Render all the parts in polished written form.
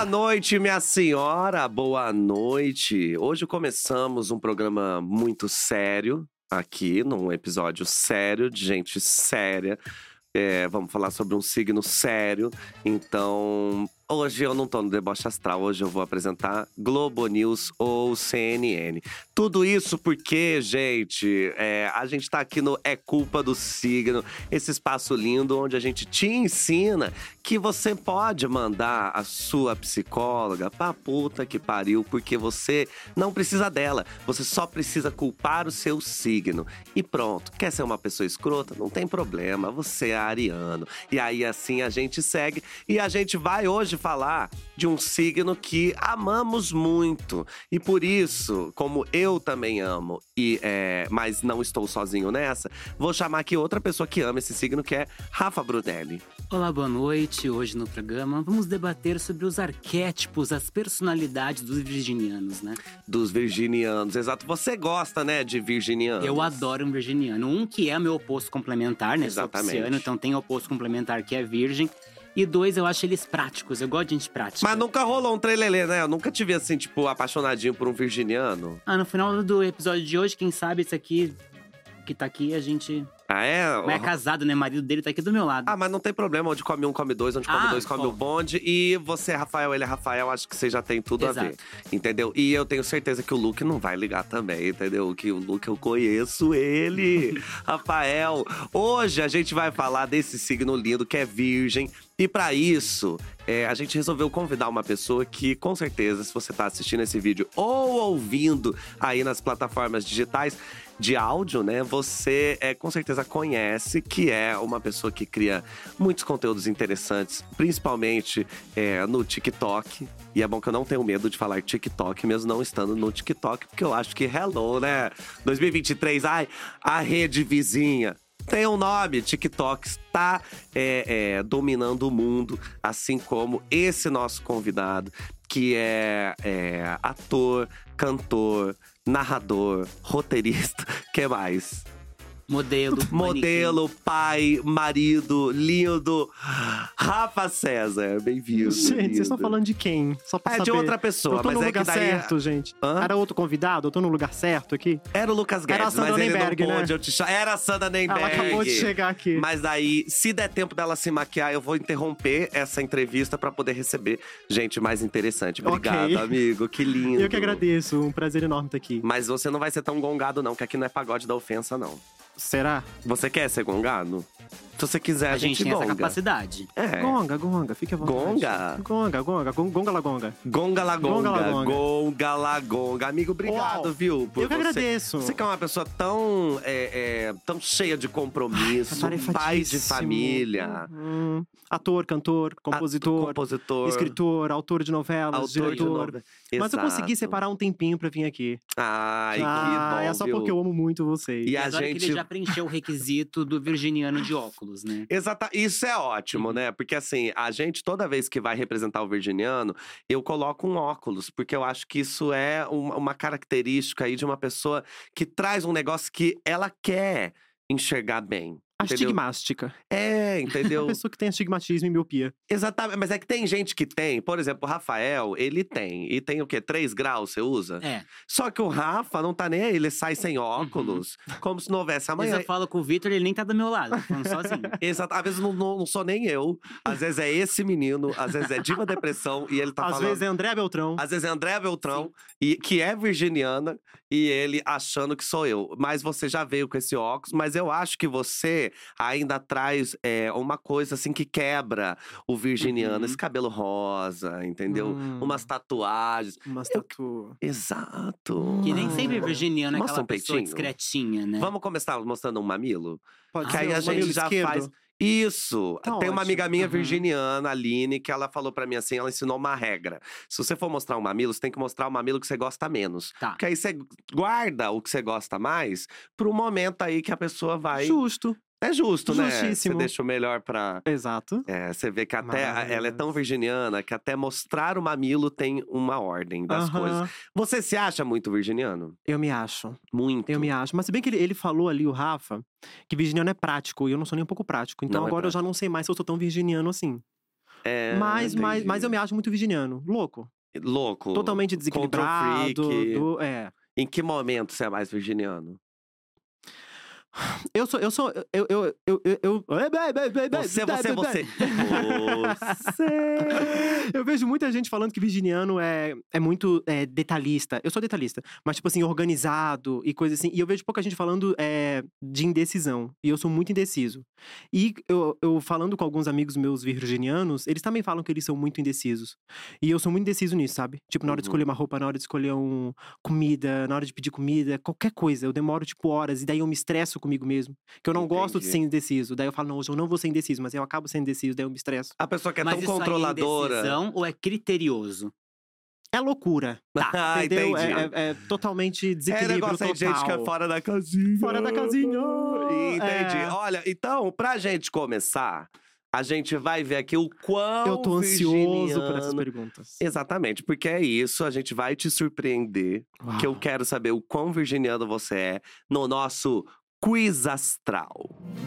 noite, minha senhora, boa noite. Hoje começamos um programa muito sério aqui, num episódio sério, de gente séria. Vamos falar sobre um signo sério. Então, hoje eu não tô no deboche astral, hoje eu vou apresentar Globo News ou CNN. Tudo isso porque, gente, a gente tá aqui no É Culpa do Signo, esse espaço lindo onde a gente te ensina que você pode mandar a sua psicóloga pra puta que pariu, porque você não precisa dela. Você só precisa culpar o seu signo. E pronto, quer ser uma pessoa escrota? Não tem problema, você é ariano. E aí assim a gente segue e a gente vai hoje falar de um signo que amamos muito. E por isso, como eu também amo, mas não estou sozinho nessa, vou chamar aqui outra pessoa que ama esse signo, que é Rafa Brunelli. Olá, boa noite. Hoje no programa vamos debater sobre os arquétipos, as personalidades dos virginianos, né? Dos virginianos, exato. Você gosta, né, de virginianos? Eu adoro um virginiano. Um que é meu oposto complementar, né? Exatamente. Sou pisciano, então tem oposto complementar que é virgem. E dois, eu acho eles práticos. Eu gosto de gente prática. Mas nunca rolou um trelelê, né? Eu nunca te vi assim, tipo, apaixonadinho por um virginiano. No final do episódio de hoje, quem sabe esse aqui que tá aqui, a gente… Ah, é? Mas é casado, né? O marido dele tá aqui do meu lado. Ah, mas não tem problema. Onde come um, come dois. Onde come dois, come o bonde. E você é Rafael, ele é Rafael. Acho que vocês já tem tudo a ver. Entendeu? E eu tenho certeza que o Luke não vai ligar também, entendeu? Que o Luke, eu conheço ele. Rafael. Hoje a gente vai falar desse signo lindo que é virgem. E pra isso, a gente resolveu convidar uma pessoa que, com certeza, se você tá assistindo esse vídeo ou ouvindo aí nas plataformas digitais de áudio, né? Você com certeza conhece, que é uma pessoa que cria muitos conteúdos interessantes, principalmente no TikTok. E é bom que eu não tenho medo de falar TikTok, mesmo não estando no TikTok, porque eu acho que hello, né? 2023, ai, a rede vizinha. Tem um nome, TikTok está dominando o mundo, assim como esse nosso convidado, que é ator, cantor, narrador, roteirista, que mais? Modelo, pai, marido, lindo. Rafa César, bem-vindo. Gente, vocês estão falando de quem? Só pra saber. De outra pessoa, eu tô mas no é lugar que daí… certo, gente. Hã? Era outro convidado? Eu tô no lugar certo aqui? Era o Lucas Guedes, Era a Sandra mas ele Nemberg, não pôde, né? Era a Sandra Nemberg. Ela acabou de chegar aqui. Mas daí, se der tempo dela se maquiar, eu vou interromper essa entrevista pra poder receber gente mais interessante. Obrigado, Ok. amigo, que lindo. Eu que agradeço, um prazer enorme estar aqui. Mas você não vai ser tão gongado não, que aqui não é pagode da ofensa, não. Será? Você quer ser gongado? Se você quiser, A gente tem gonga. essa capacidade. Gonga, fique à vontade. Gonga? Gonga la gonga. Gonga la gonga. Gonga la gonga. Gonga la gonga. Amigo, obrigado, Uau. viu? Por Eu que agradeço. Você que é uma pessoa tão cheia de compromisso, pai de família. Ator, cantor, compositor, escritor, autor de novelas, diretor. Mas eu consegui separar um tempinho pra vir aqui. Ai, que bom, é só viu? porque eu amo muito vocês. E a Agora que gente… ele já preencheu o requisito do virginiano de óculos, né? Isso é ótimo, né? Porque assim, a gente, toda vez que vai representar o virginiano, eu coloco um óculos, porque eu acho que isso é uma característica aí de uma pessoa que traz um negócio que ela quer enxergar bem. Entendeu? Astigmástica. Entendeu? Uma pessoa que tem astigmatismo e miopia. Exatamente, mas é que tem gente que tem, por exemplo, o Rafael, ele tem. E tem o quê? 3 graus você usa? Só que o Rafa não tá nem aí, ele sai sem óculos, como se não houvesse amanhã. Mas eu falo com o Vitor, ele nem tá do meu lado, tô falando sozinho. Exato, às vezes não sou nem eu, às vezes é esse menino, às vezes é Diva Depressão e ele tá falando… Às vezes é André Beltrão. Às vezes é André Beltrão, que é virginiana, e ele achando que sou eu. Mas você já veio com esse óculos, mas eu acho que você ainda traz uma coisa assim que quebra o virginiano. Esse cabelo rosa, entendeu? Umas tatuagens. Exato. Que nem sempre virginiano é Mostra aquela um pessoa peitinho. discretinha, né? Vamos começar mostrando um mamilo? Pode Que aí ser, a o gente mamilo já esquerdo. faz… Isso! Tá Tem uma ótimo. amiga minha virginiana, a Aline, que ela falou pra mim assim, ela ensinou uma regra. Se você for mostrar um mamilo, você tem que mostrar o mamilo que você gosta menos. Tá. Porque aí você guarda o que você gosta mais pro momento aí que a pessoa vai… Justo. É justo, né? Você Justíssimo. deixa o melhor pra… Exato. Você vê que até Maravilhoso. ela é tão virginiana que até mostrar o mamilo tem uma ordem das coisas. Você se acha muito virginiano? Eu me acho. Muito. Eu me acho. Mas se bem que ele falou ali, o Rafa, que virginiano é prático. E eu não sou nem um pouco prático. Então Não é agora eu prático. já não sei mais se eu sou tão virginiano assim. Mas eu me acho muito virginiano. Louco. Totalmente desequilibrado. Em que momento você é mais virginiano? Você. Eu vejo muita gente falando que virginiano é muito detalhista. Eu sou detalhista, mas tipo assim, organizado e coisa assim. E eu vejo pouca gente falando de indecisão. E eu sou muito indeciso. E eu falando com alguns amigos meus virginianos, eles também falam que eles são muito indecisos. E eu sou muito indeciso nisso, sabe? Tipo, na hora de escolher uma roupa, na hora de escolher comida, na hora de pedir comida, qualquer coisa. Eu demoro, tipo, horas. E daí eu me estresso comigo mesmo. Que eu não gosto de ser indeciso. Daí eu falo, não, hoje eu não vou ser indeciso. Mas eu acabo sendo indeciso, daí eu me estresso. A pessoa que é tão controladora. É indecisão ou é criterioso? É loucura. Tá, entendeu? É totalmente desequilíbrio total. Tem gente que é fora da casinha. Fora da casinha. Entendi. Olha, então, pra gente começar, a gente vai ver aqui o quão eu tô ansioso por essas perguntas. Exatamente, porque é isso, a gente vai te surpreender. Uau. Que eu quero saber o quão virginiano você é no nosso Quiz Astral.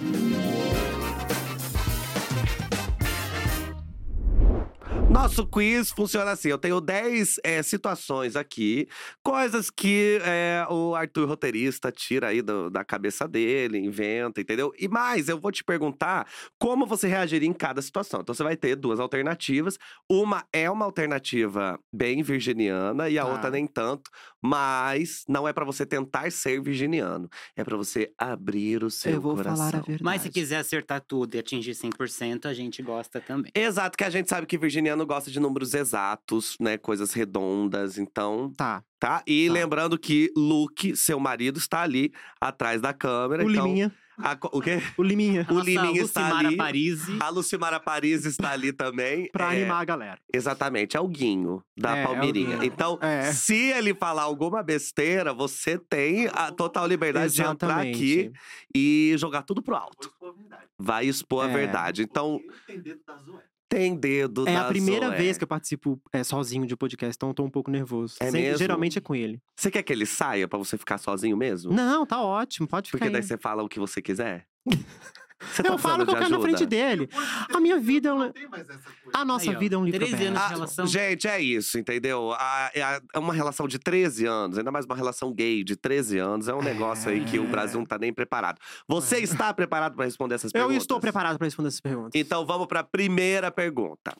Nosso quiz funciona assim, eu tenho 10 situações aqui, coisas que o Arthur roteirista tira aí da cabeça dele, inventa, entendeu? E mais, eu vou te perguntar como você reagiria em cada situação. Então você vai ter 2 alternativas, uma é uma alternativa bem virginiana e a outra nem tanto, mas não é pra você tentar ser virginiano, é pra você abrir o seu coração. Eu vou falar a verdade. Mas se quiser acertar tudo e atingir 100%, a gente gosta também. Exato, que a gente sabe que virginiano gosta de números exatos, né? Coisas redondas, então… Tá? E lembrando que Luke, seu marido, está ali atrás da câmera. O então, Liminha. O quê? O Liminha. O Liminha está ali. Parisi. A Lucimara Parisi está ali também. Pra animar a galera. Exatamente, é o Guinho da Palmeirinha. Então, se ele falar alguma besteira, você tem a total liberdade de entrar aqui e jogar tudo pro alto. Vai expor a verdade. Então… Tem dedo da Zoé. É a primeira vez que eu participo sozinho de podcast, então eu tô um pouco nervoso. Mesmo? Geralmente é com ele. Você quer que ele saia pra você ficar sozinho mesmo? Não, tá ótimo, pode ficar. Porque daí aí. você fala o que você quiser? Eu falo que eu quero na frente dele. A minha vida é A nossa vida é um livro 13 anos de relação. Gente, é isso, entendeu? É uma relação de 13 anos, ainda mais uma relação gay de 13 anos. É um negócio aí que o Brasil não tá nem preparado. Você está preparado pra responder essas perguntas? Eu estou preparado pra responder essas perguntas. Então vamos pra primeira pergunta.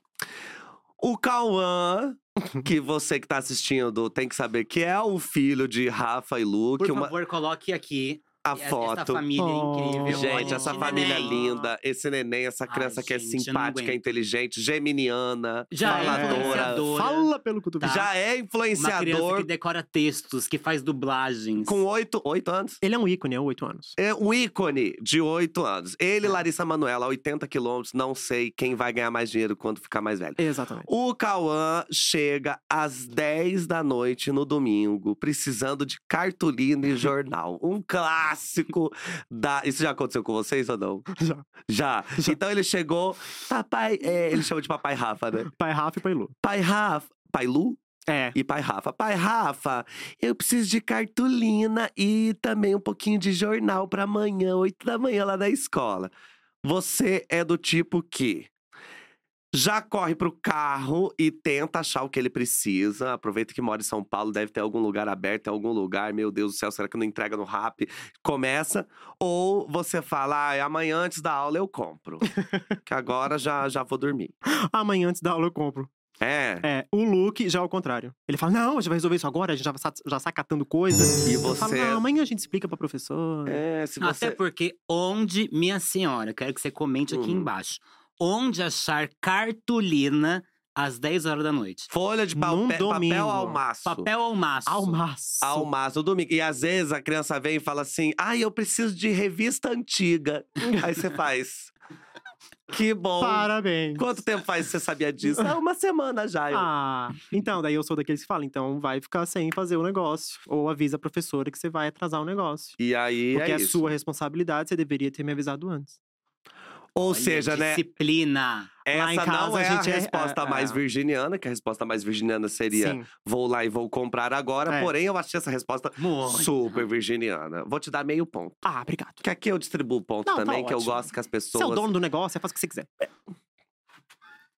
O Cauã, que você que tá assistindo tem que saber que é o filho de Rafa e Luke. Por favor, coloque aqui a foto. Essa família é incrível. Gente, essa família linda. Esse neném, essa criança que é simpática, inteligente, geminiana, faladora. Fala pelo cotovelo. Já é influenciador. Uma criança que decora textos, que faz dublagens. Com 8 anos. Ele é um ícone, 8 anos. É um ícone de 8 anos. Ele e Larissa Manoela, 80 quilômetros, não sei quem vai ganhar mais dinheiro quando ficar mais velho. Exatamente. O Cauã chega às 10 da noite no domingo, precisando de cartolina e jornal. Um clássico da… Isso já aconteceu com vocês ou não? Já. Então ele chegou… Papai… ele chama de Papai Rafa, né? Pai Rafa e Pai Lu. Pai Rafa… Pai Lu? E Pai Rafa. Pai Rafa, eu preciso de cartolina e também um pouquinho de jornal pra amanhã, 8 da manhã lá na escola. Você é do tipo que… já corre pro carro e tenta achar o que ele precisa. Aproveita que mora em São Paulo, deve ter algum lugar aberto, em algum lugar. Meu Deus do céu, será que não entrega no Rappi? Começa. Ou você fala, amanhã antes da aula eu compro. Que agora já vou dormir. Amanhã antes da aula eu compro. O Luke já é o contrário. Ele fala, não, a gente vai resolver isso agora, a gente já sai catando coisa. E você… Eu falo, não, amanhã a gente explica pra professora. Até porque, minha senhora, quero que você comente aqui embaixo. Onde achar cartolina às 10 horas da noite? Folha de papel ao maço. Papel ao maço. Ao maço, no domingo. E às vezes a criança vem e fala assim, eu preciso de revista antiga. Aí você faz… Que bom. Parabéns. Quanto tempo faz que você sabia disso? Uma semana já. Então, daí eu sou daqueles que falam, então vai ficar sem fazer o negócio. Ou avisa a professora que você vai atrasar o negócio. E aí porque é sua responsabilidade, você deveria ter me avisado antes. Ou seja, disciplina. Essa não é a resposta mais virginiana, que a resposta mais virginiana seria vou lá e vou comprar agora. Porém, eu achei essa resposta super virginiana. Vou te dar meio ponto. Obrigado. Que aqui eu distribuo ponto também, que eu gosto que as pessoas… Você é o dono do negócio, você faz o que você quiser.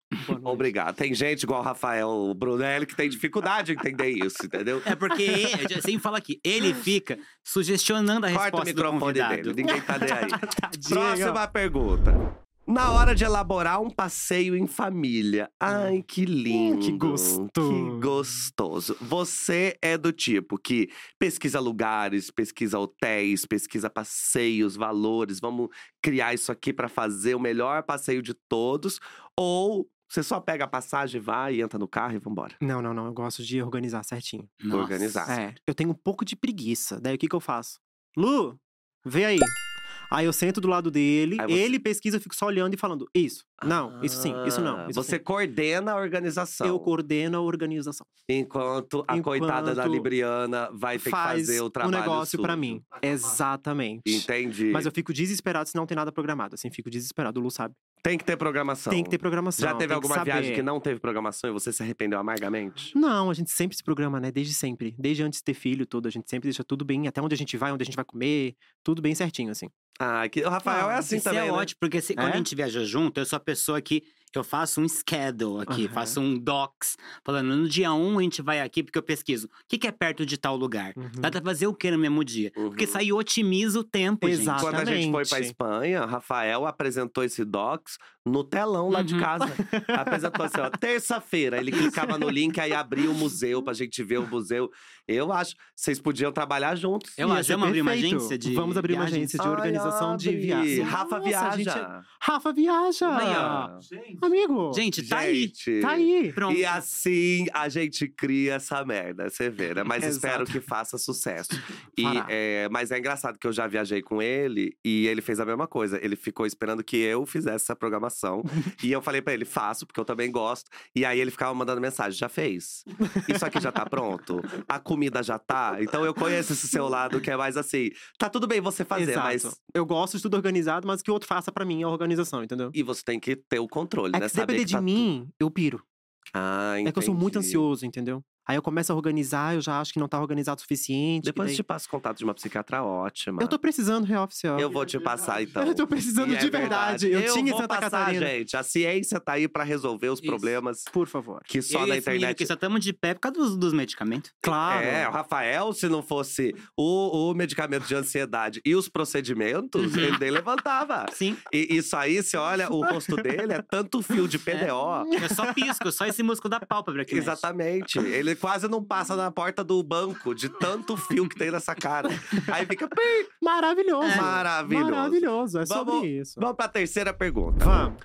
Boa noite. Obrigado. Tem gente igual o Rafael Brunelli que tem dificuldade em entender isso, entendeu? É porque eu sempre falo aqui, ele fica sugestionando a Corta o resposta do microfone convidado. dele, ninguém tá nem aí. Tadinho. Próxima pergunta. Na hora de elaborar um passeio em família. Ai, que lindo. Que gostoso. Que gostoso. Você é do tipo que pesquisa lugares, pesquisa hotéis, pesquisa passeios, valores. Vamos criar isso aqui pra fazer o melhor passeio de todos. Ou você só pega a passagem, vai e entra no carro e vambora. Não. Eu gosto de organizar certinho. Nossa. Organizar. É, eu tenho um pouco de preguiça. Daí o que eu faço? Lu, vê aí. Aí eu sento do lado dele, Aí você- ele pesquisa, eu fico só olhando e falando: isso, não, isso sim, isso não. Isso Você sim. coordena a organização. Eu coordeno a organização. Enquanto a coitada da Libriana vai ter que Faz fazer o trabalho negócio pra sujo. mim. Exatamente. Entendi. Mas eu fico desesperado se não tem nada programado. Assim, fico desesperado. O Lu sabe. Tem que ter programação. Tem que ter programação. Já teve tem que alguma viagem saber. que não teve programação e você se arrependeu amargamente? Não, a gente sempre se programa, né? Desde sempre. Desde antes de ter filho, tudo. A gente sempre deixa tudo bem. Até onde a gente vai comer. Tudo bem certinho, assim. Ah, que o Rafael é assim Isso também, é né? ótimo, porque quando a gente viaja junto, eu sou a pessoa que eu faço um schedule aqui, Aham. faço um docs, falando no dia 1 a gente vai aqui, porque eu pesquiso. O que é perto de tal lugar? Uhum. Dá pra fazer o que no mesmo dia? Porque Uhum. isso aí otimiza o tempo, Exato. gente. Quando a gente foi pra Exatamente. Espanha, Rafael apresentou esse docs no telão lá de Uhum. casa. Apresentou assim, ó, terça-feira. Ele clicava no link, aí abria o museu pra gente ver o museu. Eu acho, vocês podiam trabalhar juntos. Eu Ia acho, ser vamos abrir uma perfeito. agência de Vamos abrir uma viagens? agência de organização de abre. viagem. Rafa Nossa, a gente viaja. Rafa viaja! Aí, ó. Amigo! Gente, tá aí. Gente, Tá aí! Pronto. E assim a gente cria essa merda, você vê, né? Mas Exato. espero que faça sucesso. Fará. Mas é engraçado que eu já viajei com ele e ele fez a mesma coisa. Ele ficou esperando que eu fizesse essa programação. E eu falei pra ele, faço, porque eu também gosto. E aí ele ficava mandando mensagem, já fez? Isso aqui já tá pronto? A comida já tá? Então eu conheço esse seu lado que é mais assim, tá tudo bem você fazer, Exato. mas… Eu gosto de tudo organizado, mas que o outro faça pra mim é a organização, entendeu? E você tem que ter o controle, É né? que se depender que de tá mim, eu piro. Ah, É que eu sou muito entendi. ansioso, entendeu? Aí eu começo a organizar, eu já acho que não tá organizado o suficiente. que Depois eu daí- te passo contato de uma psiquiatra ótima. Eu tô precisando, real oficial. Eu vou te passar, então. Eu tô precisando E é de verdade. Eu tinha em vou Santa passar, Catarina. gente. A ciência tá aí pra resolver os Isso. problemas Por favor. que só Eu e na esse menino internet… aqui só estamos de pé por causa dos medicamentos. Claro. É, o Rafael, se não fosse o medicamento de ansiedade e os procedimentos, ele nem levantava. Sim. E isso aí, você olha, o rosto dele é tanto fio de PDO. Eu só pisco, só esse músculo da pálpebra aqui. mexe. Exatamente. Ele quase não passa na porta do banco, de tanto fio que tem nessa cara. Aí fica… pi. Maravilhoso. Maravilhoso. Maravilhoso. É sobre isso. Vamos pra terceira pergunta. Vamos.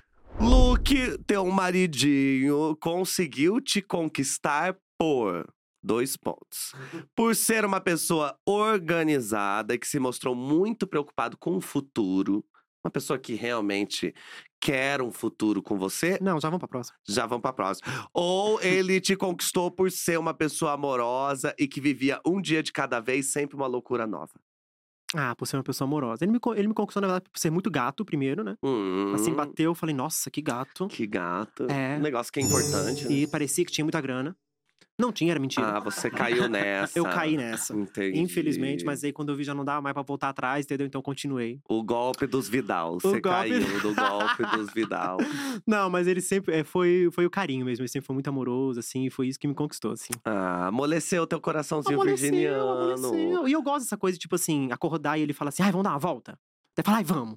Luke, teu maridinho, conseguiu te conquistar por… 2 pontos. Por ser uma pessoa organizada e que se mostrou muito preocupado com o futuro. Uma pessoa que realmente quer um futuro com você. Não, já vamos pra próxima. Já vamos pra próxima. Ou ele te conquistou por ser uma pessoa amorosa e que vivia um dia de cada vez, sempre uma loucura nova. Ah, por ser uma pessoa amorosa. Ele me conquistou, na verdade, por ser muito gato primeiro, né? Assim, bateu, eu falei, nossa, que gato. Que gato. É. Um negócio que é importante, né? E parecia que tinha muita grana. Não tinha, era mentira. Ah, você caiu nessa. Eu caí nessa. Entendi. Infelizmente, mas aí quando eu vi já não dava mais pra voltar atrás, entendeu? Então continuei. O golpe dos Vidal. Você golpe- caiu do golpe dos Vidal. Não, mas ele sempre foi o carinho mesmo. Ele sempre foi muito amoroso, assim, e foi isso que me conquistou, assim. Ah, amoleceu teu coraçãozinho Amoleceu, virginiano. amoleceu. E eu gosto dessa coisa, tipo assim, acordar e ele fala assim, ai, vamos dar uma volta. Daí fala, ai, vamos.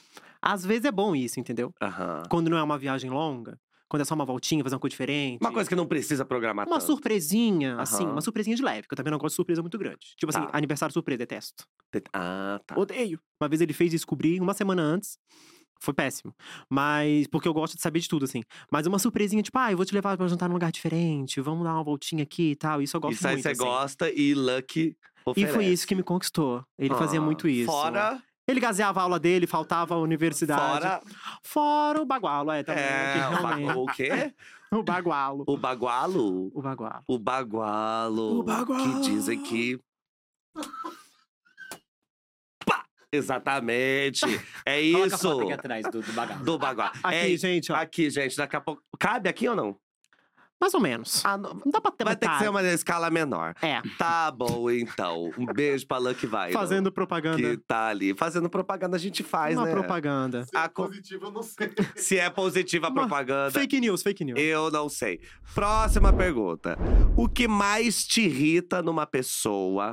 Às vezes é bom isso, entendeu? Aham. Quando não é uma viagem longa, quando é só uma voltinha, fazer uma coisa diferente. Uma coisa que não precisa programar Uma tanto. surpresinha, assim, Aham. uma surpresinha de leve, que eu também não gosto de surpresa muito grande. Tipo assim, Tá. aniversário surpresa, detesto. Ah, tá. Odeio. Uma vez ele fez descobrir uma semana antes. Foi péssimo. Mas. Porque eu gosto de saber de tudo, assim. Mas uma surpresinha, tipo, eu vou te levar pra jantar num lugar diferente, vamos dar uma voltinha aqui e tal. Isso eu gosto Isso aí muito. você assim. gosta e Lucky E oferece. foi isso que me conquistou. Ele fazia Ah, muito isso. Fora… Ele gazeava a aula dele, faltava a universidade. Fora o bagualo, também. que realmente. o quê? O bagualo. O bagualo? O bagualo. O bagualo. O bagualo. Que dizem que… Pá! Exatamente. É Coloca a isso. foto aqui atrás do bagaço. Do bagualo. Aqui, gente, ó. Aqui, gente. Daqui a pouco… Cabe aqui ou não? Mais ou menos. Não dá pra ter vai ter que ser uma escala menor. É. Tá bom, então. Um beijo pra Lucky Vai. Fazendo propaganda. Que tá ali. Fazendo propaganda, a gente faz, uma né? propaganda. Se é positivo, eu não sei. Se é positiva a propaganda. Fake news, fake news. Eu não sei. Próxima pergunta. O que mais te irrita numa pessoa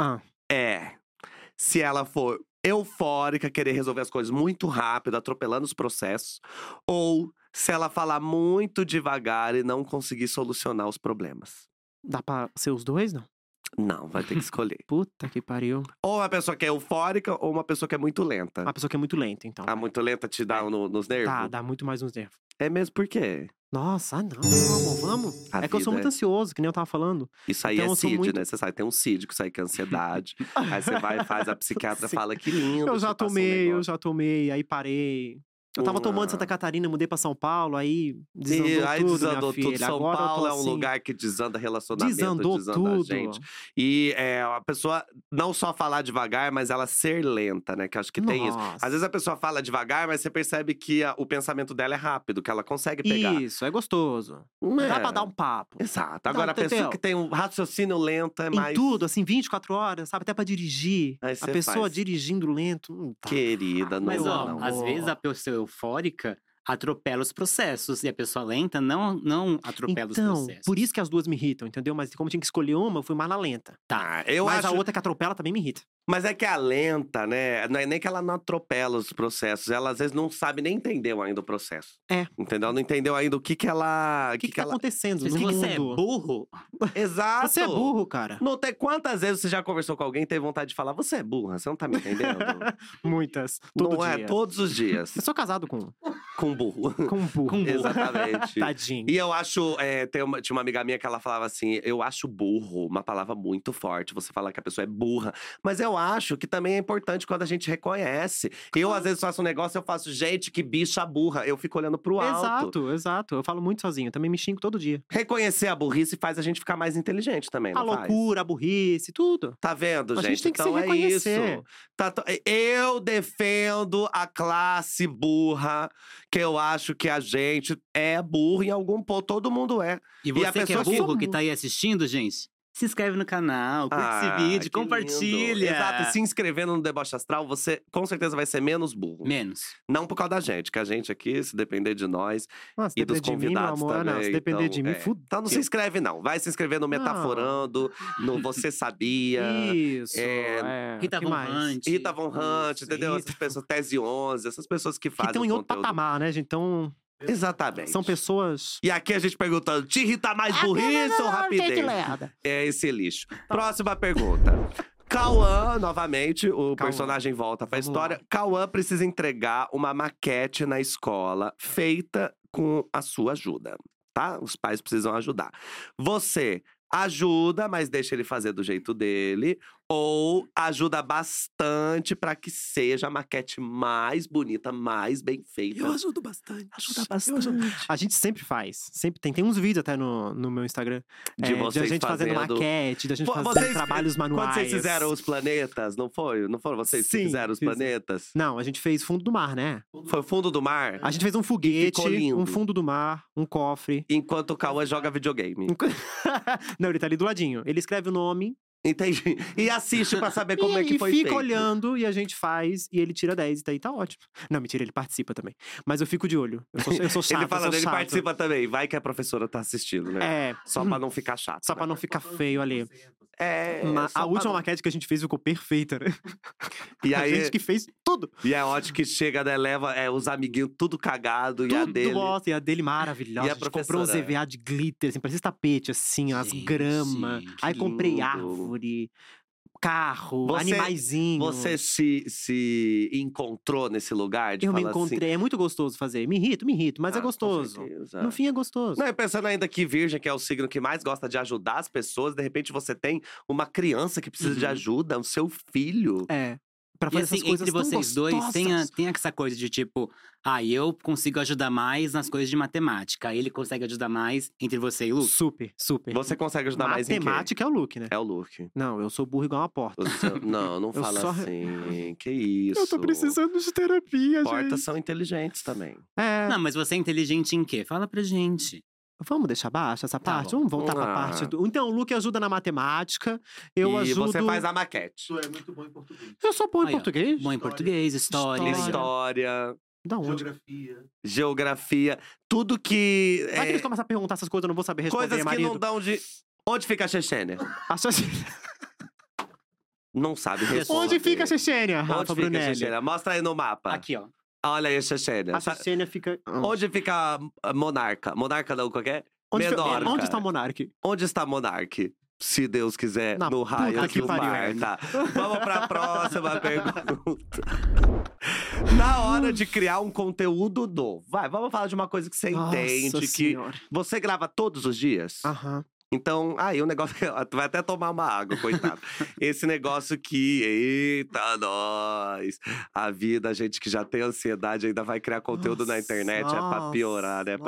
é se ela for eufórica, querer resolver as coisas muito rápido, atropelando os processos, ou se ela falar muito devagar e não conseguir solucionar os problemas. Dá pra ser os dois, não? Não, vai ter que escolher. Puta que pariu. Ou uma pessoa que é eufórica ou uma pessoa que é muito lenta. Uma pessoa que é muito lenta, então. A muito lenta te dá nos nervos? Dá muito mais nos nervos. É mesmo por quê? Nossa, não, vamos. A É que eu sou vida muito ansioso, que nem eu tava falando. Isso aí Então, é eu sou CID, muito- né? Você sabe, tem um CID, que isso aí que é ansiedade. Aí você vai e faz, a psiquiatra Sim. fala que lindo. Eu já você passa um tomei, negócio. aí parei. Eu tava tomando Santa Catarina, mudei pra São Paulo, aí desandou E aí tudo, desandou minha tudo. filha. São Agora eu tô Paulo é um assim, lugar que desanda relacionamento, desandou desanda tudo. a gente. E a pessoa não só falar devagar, mas ela ser lenta, né? Que eu acho que tem isso. Nossa. Às vezes a pessoa fala devagar, mas você percebe que o pensamento dela é rápido, que ela consegue pegar. Isso, é gostoso. É. Dá pra dar um papo. Exato. Agora, a pessoa entendeu? que tem um raciocínio lento é Em mais… tudo, assim, 24 horas, sabe? Até pra dirigir. Aí A cê pessoa faz. dirigindo lento, não tá. Querida, não Mas, dá, ó, não. às vezes a pessoa eufórica atropela os processos. E a pessoa lenta não atropela os Então, processos. por isso que as duas me irritam, entendeu? Mas como tinha que escolher uma, eu fui mais na lenta. Tá, eu Mas acho… a outra que atropela também me irrita. Mas é que a lenta, né? Não é nem que ela não atropela os processos. Ela às vezes não sabe nem entendeu ainda o processo. É. Entendeu? Não entendeu ainda o que ela… O que tá ela… acontecendo Se no mundo? você é burro, Exato! Você é burro, cara. Não tem… Quantas vezes você já conversou com alguém e teve vontade de falar, você é burra, você não tá me entendendo? Muitas. Todo não dia. é todos os dias. Eu sou casado com Com burro. um burro. Exatamente. Tadinho. E eu acho, tinha uma amiga minha que ela falava assim, eu acho burro uma palavra muito forte, você falar que a pessoa é burra. Mas eu acho que também é importante quando a gente reconhece. Eu, às vezes, faço um negócio, eu faço, gente, que bicha burra. Eu fico olhando pro alto. Exato. Eu falo muito sozinho. Também me xingo todo dia. Reconhecer a burrice faz a gente ficar mais inteligente também, A não faz? loucura, a burrice, tudo. Tá vendo, A gente? gente tem que Então se é reconhecer. isso. Eu defendo a classe burra, que eu acho que a gente é burro em algum ponto. Todo mundo é. e a você que é pessoa que- burro, que tá aí assistindo, gente, se inscreve no canal, curte esse vídeo, que compartilha. lindo. Exato, e se inscrevendo no Deboche Astral, você com certeza vai ser menos burro. Menos. Não por causa da gente, que a gente aqui, se depender de nós Nossa, se e dos depender de mim, meu convidados amor, também. não. Se depender então, de mim, fudeu. Então não se inscreve, não. Vai se inscrever no Metaforando, no Você Sabia. Isso. Rita que Von mais? Hunt. Rita Von Hunt, entendeu? Rita. Essas pessoas, Tese 11, essas pessoas que Que fazem estão em o outro conteúdo. patamar, né, gente? Então, Exatamente. são pessoas… E aqui a gente perguntando, te irrita mais burrice ou rapidez? É esse lixo. Próxima pergunta. Cauã, novamente, o personagem volta pra Vamos história. lá. Cauã precisa entregar uma maquete na escola feita com a sua ajuda, tá? Os pais precisam ajudar. Você ajuda, mas deixa ele fazer do jeito dele, ou ajuda bastante pra que seja a maquete mais bonita, mais bem feita. ajudo bastante. Ajuda bastante. A gente sempre faz. Sempre tem uns vídeos até no meu Instagram. De vocês a gente fazendo maquete, da gente Pô, fazendo vocês- trabalhos manuais. Quando vocês fizeram os planetas, não foi? Não foram vocês que Sim, fizeram os fiz. planetas? Não, a gente fez fundo do mar, né? Foi o fundo do mar? A gente fez um foguete, ficou lindo. um fundo do mar, um cofre. Enquanto o Cauã joga videogame. Não, ele tá ali do ladinho. Ele escreve o nome Entendi. E assiste pra saber como e, é que e foi fica feito. olhando e a gente faz e ele tira 10 e daí tá ótimo. Não, mentira, ele participa também. Mas eu fico de olho. Eu sou chato, Ele fala, eu sou ele chato. participa também. Vai que a professora tá assistindo, né? É, Só pra não ficar chato. só pra né? não ficar feio ali. É. só A pra última não- maquete que a gente fez ficou perfeita, né? E A aí, gente que fez tudo. e é ótimo que chega, né? Leva os amiguinhos tudo cagado. E a Tudo dele. bosta. E a dele maravilhosa. E a a gente comprou uns professora? EVA de glitter, assim, parecia tapete, assim, as Gente, gramas. que Aí comprei lindo. árvore, carro, Você- animaizinho. Você se encontrou nesse lugar de Eu me falar encontrei. É muito gostoso fazer. Me irrito, mas assim, é gostoso. com certeza. No fim é gostoso. Não, e pensando ainda que Virgem, que é o signo que mais gosta de ajudar as pessoas, de repente você tem uma criança que precisa de Uhum. ajuda, o seu filho. É. Pra E fazer assim, essas coisas entre tão vocês dois, gostosas. tem essa coisa de tipo… eu consigo ajudar mais nas coisas de matemática. Ele consegue ajudar mais entre você e o Lu. Super. Você consegue ajudar mais em quê? Matemática é o look, né? É o look. Não, eu sou burro igual uma porta. Não, não Eu fala só- assim. Que isso. Eu tô precisando de terapia, Portas gente. são inteligentes também. É. Não, mas você é inteligente em quê? Fala pra gente. Vamos deixar baixo essa Tá parte? bom. Vamos voltar pra parte do… Então, o Luke ajuda na matemática, eu e ajudo… você faz a maquete. Tu é muito bom em português. Eu sou bom em Aí, ó. português? Bom em português, história. História, Da onde? Geografia. tudo que… Vai que eles começam a perguntar essas coisas, eu não vou saber responder, coisas que marido. não dão de… Onde fica a Chechênia? A sua… Não sabe responder. Onde fica a Chechênia, Onde Rafa fica a Brunelli? Chechênia? Mostra aí no mapa. Aqui, ó. Olha aí a Chechênia. A Chechênia fica… Onde fica a Monarca? Monarca não, qualquer? Menorca. Onde está o Monark? Onde está Monarque? Se Deus quiser, Na no raio puta que do mar, pariu. tá? Vamos pra próxima pergunta. Na hora de criar um conteúdo novo, vamos falar de uma coisa que você entende, Nossa que Senhora. você grava todos os dias. Aham. Então, aí o negócio… Tu vai até tomar uma água, coitado. Esse negócio que… Eita, nós! A vida, a gente que já tem ansiedade ainda vai criar conteúdo na internet. É pra piorar, né?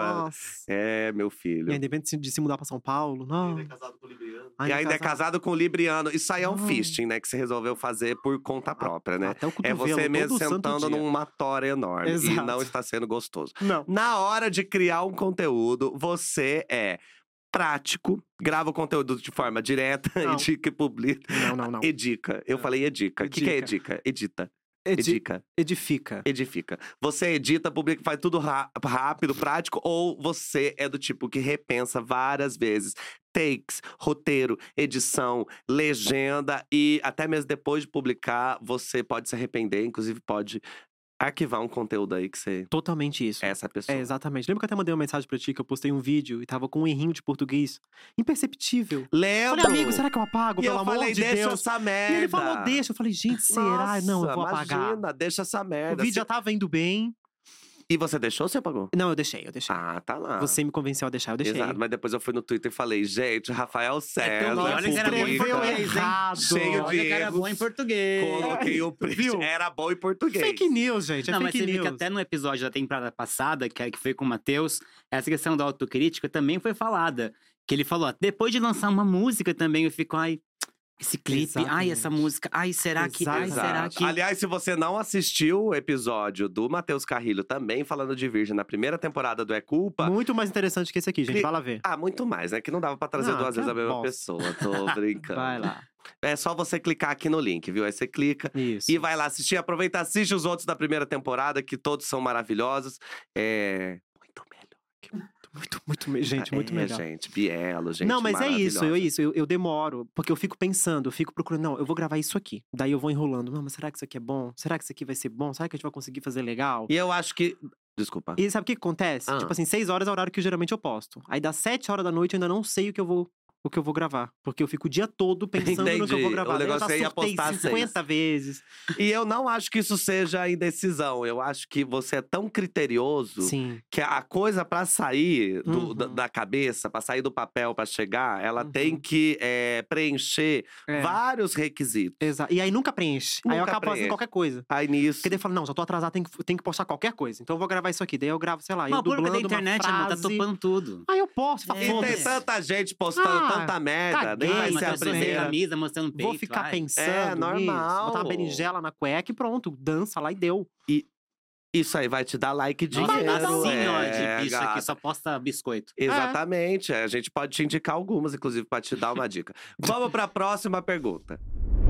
É, meu filho. E aí, depende de se mudar pra São Paulo. Não. Ainda é casado com o Libriano. E ainda é casado com o Libriano. Isso aí é um Não. fisting, né? Que você resolveu fazer por conta própria, né? Até o É cotovelo, você mesmo todo santo sentando dia. numa tora enorme. E Exato. não está sendo gostoso. Não. Na hora de criar um conteúdo, você é prático, grava o conteúdo de forma direta, Não. edica e publica. Não. Edica. Eu falei edica. O que é edica? Edita. Edica. Edifica. Edifica. Você edita, publica, faz tudo rápido, prático, ou você é do tipo que repensa várias vezes takes, roteiro, edição, legenda e até mesmo depois de publicar, você pode se arrepender, inclusive pode arquivar um conteúdo aí que você… Totalmente isso. Essa pessoa. É, exatamente. Lembra que eu até mandei uma mensagem pra ti que eu postei um vídeo e tava com um errinho de português imperceptível. Lembro! Falei, amigo, será que eu apago? E Pelo eu amor falei, de deixa Deus. essa E merda. ele falou, deixa. Eu falei, gente, será? Não, eu vou Nossa, apagar. Imagina, deixa essa merda. O vídeo já tava indo bem. E você deixou ou você apagou? Não, eu deixei. Ah, tá lá. Você me convenceu a deixar, eu deixei. Exato, mas depois eu fui no Twitter e falei, gente, Rafael César, nome, olha que era bom em publica, português, hein? cheio de Olha que era erros. bom em português. Coloquei o print, Viu? era bom em português. Fake news, gente. É Não, mas fake você viu news. que até no episódio da temporada passada, que foi com o Matheus, essa questão da autocrítica também foi falada. Que ele falou, ó, depois de lançar uma música também, eu fico, ai, esse clipe, ai, Exatamente. essa música, ai, será que, ai, Exato. será que… Aliás, se você não assistiu o episódio do Matheus Carrilho, também falando de Virgem, na primeira temporada do É Culpa… Muito mais interessante que esse aqui, gente. Cli- Vai lá ver. Ah, muito mais, né? Que não dava pra trazer Não, duas que vezes a mesma bosta. pessoa. Tô brincando. Vai lá. É só você clicar aqui no link, viu? Aí você clica Isso. e vai lá assistir. Aproveita, assiste os outros da primeira temporada, que todos são maravilhosos. É… Muito melhor. Gente, muito melhor. Gente, Bielo, gente. Não, mas é isso, maravilhosa. eu demoro, porque eu fico pensando, eu fico procurando, não, eu vou gravar isso aqui. Daí eu vou enrolando, não, mas será que isso aqui é bom? Será que isso aqui vai ser bom? Será que a gente vai conseguir fazer legal? E eu acho que… Desculpa. E sabe o que acontece? Ah. Tipo assim, 6 horas é o horário que geralmente eu posto. Aí das 7 horas da noite eu ainda não sei o que eu vou gravar. Porque eu fico o dia todo pensando no que eu vou Entendi. gravar. O Daí eu negócio já é ir surtei apostar 50 vezes. E eu não acho que isso seja indecisão. Eu acho que você é tão criterioso Sim. que a coisa pra sair Uhum. da cabeça, pra sair do papel, pra chegar, ela Uhum. tem que preencher É. vários requisitos. Exato. E aí nunca preenche. Aí eu Nunca acabo fazendo preenche. qualquer coisa. Aí nisso… Porque daí eu falo, não, já tô atrasado, tem que postar qualquer coisa. Então eu vou gravar isso aqui. Daí eu gravo, sei lá, eu Mas o público dublando da internet, uma amor, tá frase. topando tudo. Aí eu posto, falo, É. E tem foda-se. tanta gente postando Ah, tanta merda, nem vai caguei, ser a Mas pessoas sem primeira. camisa, mostrando peito, Vou ficar vai. pensando normal. nisso, botar uma berinjela na cueca e pronto, dança lá e deu. Isso aí vai te dar like de Nossa, dinheiro. tá assim, ó, é, de bicho gata. aqui, só posta biscoito. Exatamente. A gente pode te indicar algumas, inclusive, pra te dar uma dica. Vamos pra próxima pergunta.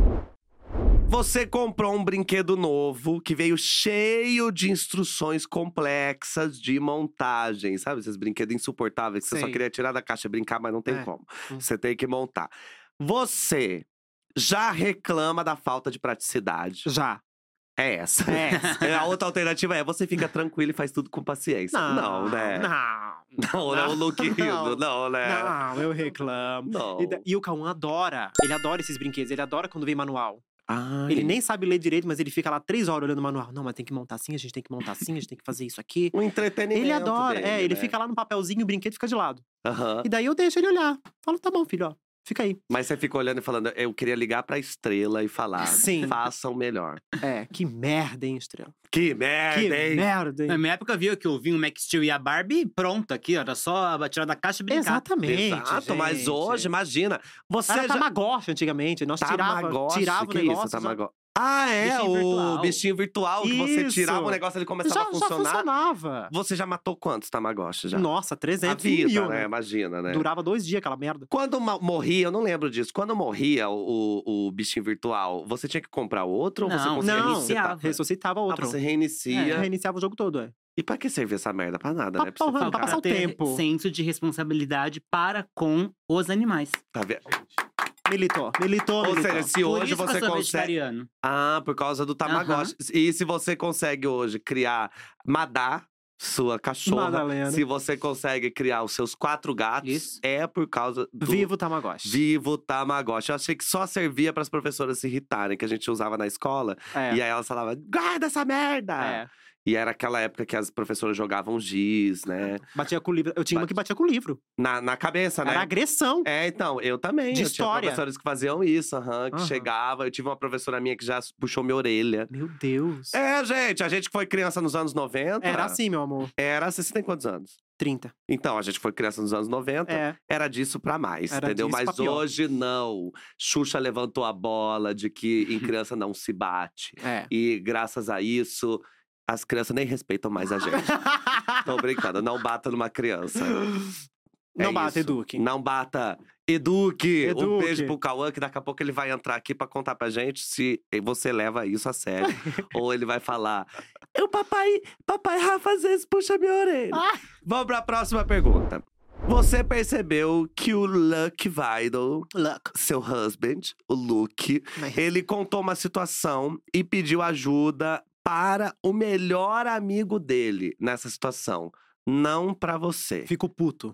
Você comprou um brinquedo novo que veio cheio de instruções complexas de montagem. Sabe esses brinquedos insuportáveis que você só Sei. queria tirar da caixa e brincar, mas não tem É. como. Hum. Você tem que montar. Você já reclama da falta de praticidade. Já. É essa. É essa. A outra alternativa é você fica tranquilo e faz tudo com paciência. Não, né? Não, Não, o Luke Não. rindo, não, né? não, eu reclamo. Não. E o Cauã adora, ele adora esses brinquedos, ele adora quando vem manual. Ai. Ele nem sabe ler direito, mas ele fica lá 3 horas olhando o manual. Não, mas tem que montar assim, a gente tem que montar assim, a gente tem que fazer isso aqui. Um entretenimento Ele adora, dele, ele né? fica lá no papelzinho, o brinquedo fica de lado. Aham. E daí eu deixo ele olhar. Falo, tá bom, filho, ó, fica aí. Mas você fica olhando e falando, eu queria ligar pra Estrela e falar, Sim. façam melhor. É, que merda, hein, Estrela? Que merda, Que hein? merda, hein? Na minha época, viu que eu vi o Max Steel e a Barbie pronto aqui, ó. Era só tirar da caixa e brincar. Exatamente. Exato, mas gente. hoje, imagina, você Era já… Tamagotchi antigamente. Nós tirava o que negócio. isso, Tamagotchi? Ah, é? Bichinho O virtual. bichinho virtual que você Isso. tirava o negócio, ele começava a Já funcionar. funcionava. Você já matou quantos Tamagotchi já? Nossa, A 300 vida, mil, né? né? Imagina, né? Durava 2 dias aquela merda. Quando morria, eu não lembro disso. Quando morria o bichinho virtual, você tinha que comprar outro ou você Não, conseguia Não, reiniciar? ressuscitava outro. Ah, você reinicia. Reiniciava o jogo todo, é. E pra que servir essa merda? Pra nada, Pra né? Pra você porra, ficar- pra passar o ter tempo. senso de responsabilidade para com os animais. Tá vendo? Militou. Ou seja, se Por hoje isso que você eu sou consegue. vegetariano. Ah, por causa do Tamagotchi. E se você consegue hoje criar Madá, sua cachorra, Madalena. se você consegue criar os seus 4 gatos, Isso. é por causa do Vivo Tamagotchi. Vivo Tamagotchi. Eu achei que só servia para as professoras se irritarem, que a gente usava na escola. É. E aí elas falavam, guarda essa merda! É. E era aquela época que as professoras jogavam giz, né? Batia com o livro. Eu tinha uma que batia com o livro. Na cabeça, né? Era agressão. É, então, eu também. De eu história. tinha professores que faziam isso, que Aham. chegava. Eu tive uma professora minha que já puxou minha orelha. Meu Deus. É, gente, a gente que foi criança nos anos 90. Era assim, meu amor. Era, você tem quantos anos? 30. Então, a gente foi criança nos anos 90. É. Era disso pra mais, Era entendeu? disso Mas pra pior. hoje não. Xuxa levantou a bola de que em criança não se bate. É. E graças a isso, as crianças nem respeitam mais a gente. Tô brincando, não bata numa criança. Não É bata, isso. eduque. Não bata. Eduque! Um Eduque. beijo pro Cauã, que daqui a pouco ele vai entrar aqui pra contar pra gente se você leva isso a sério. Ou ele vai falar: o papai Rafa às vezes puxa minha orelha. Ah. Vamos pra próxima pergunta. Você percebeu que o Luke Vidal, Luck. seu husband, o Luke, ele contou uma situação e pediu ajuda para o melhor amigo dele nessa situação. Não pra você. Fico puto.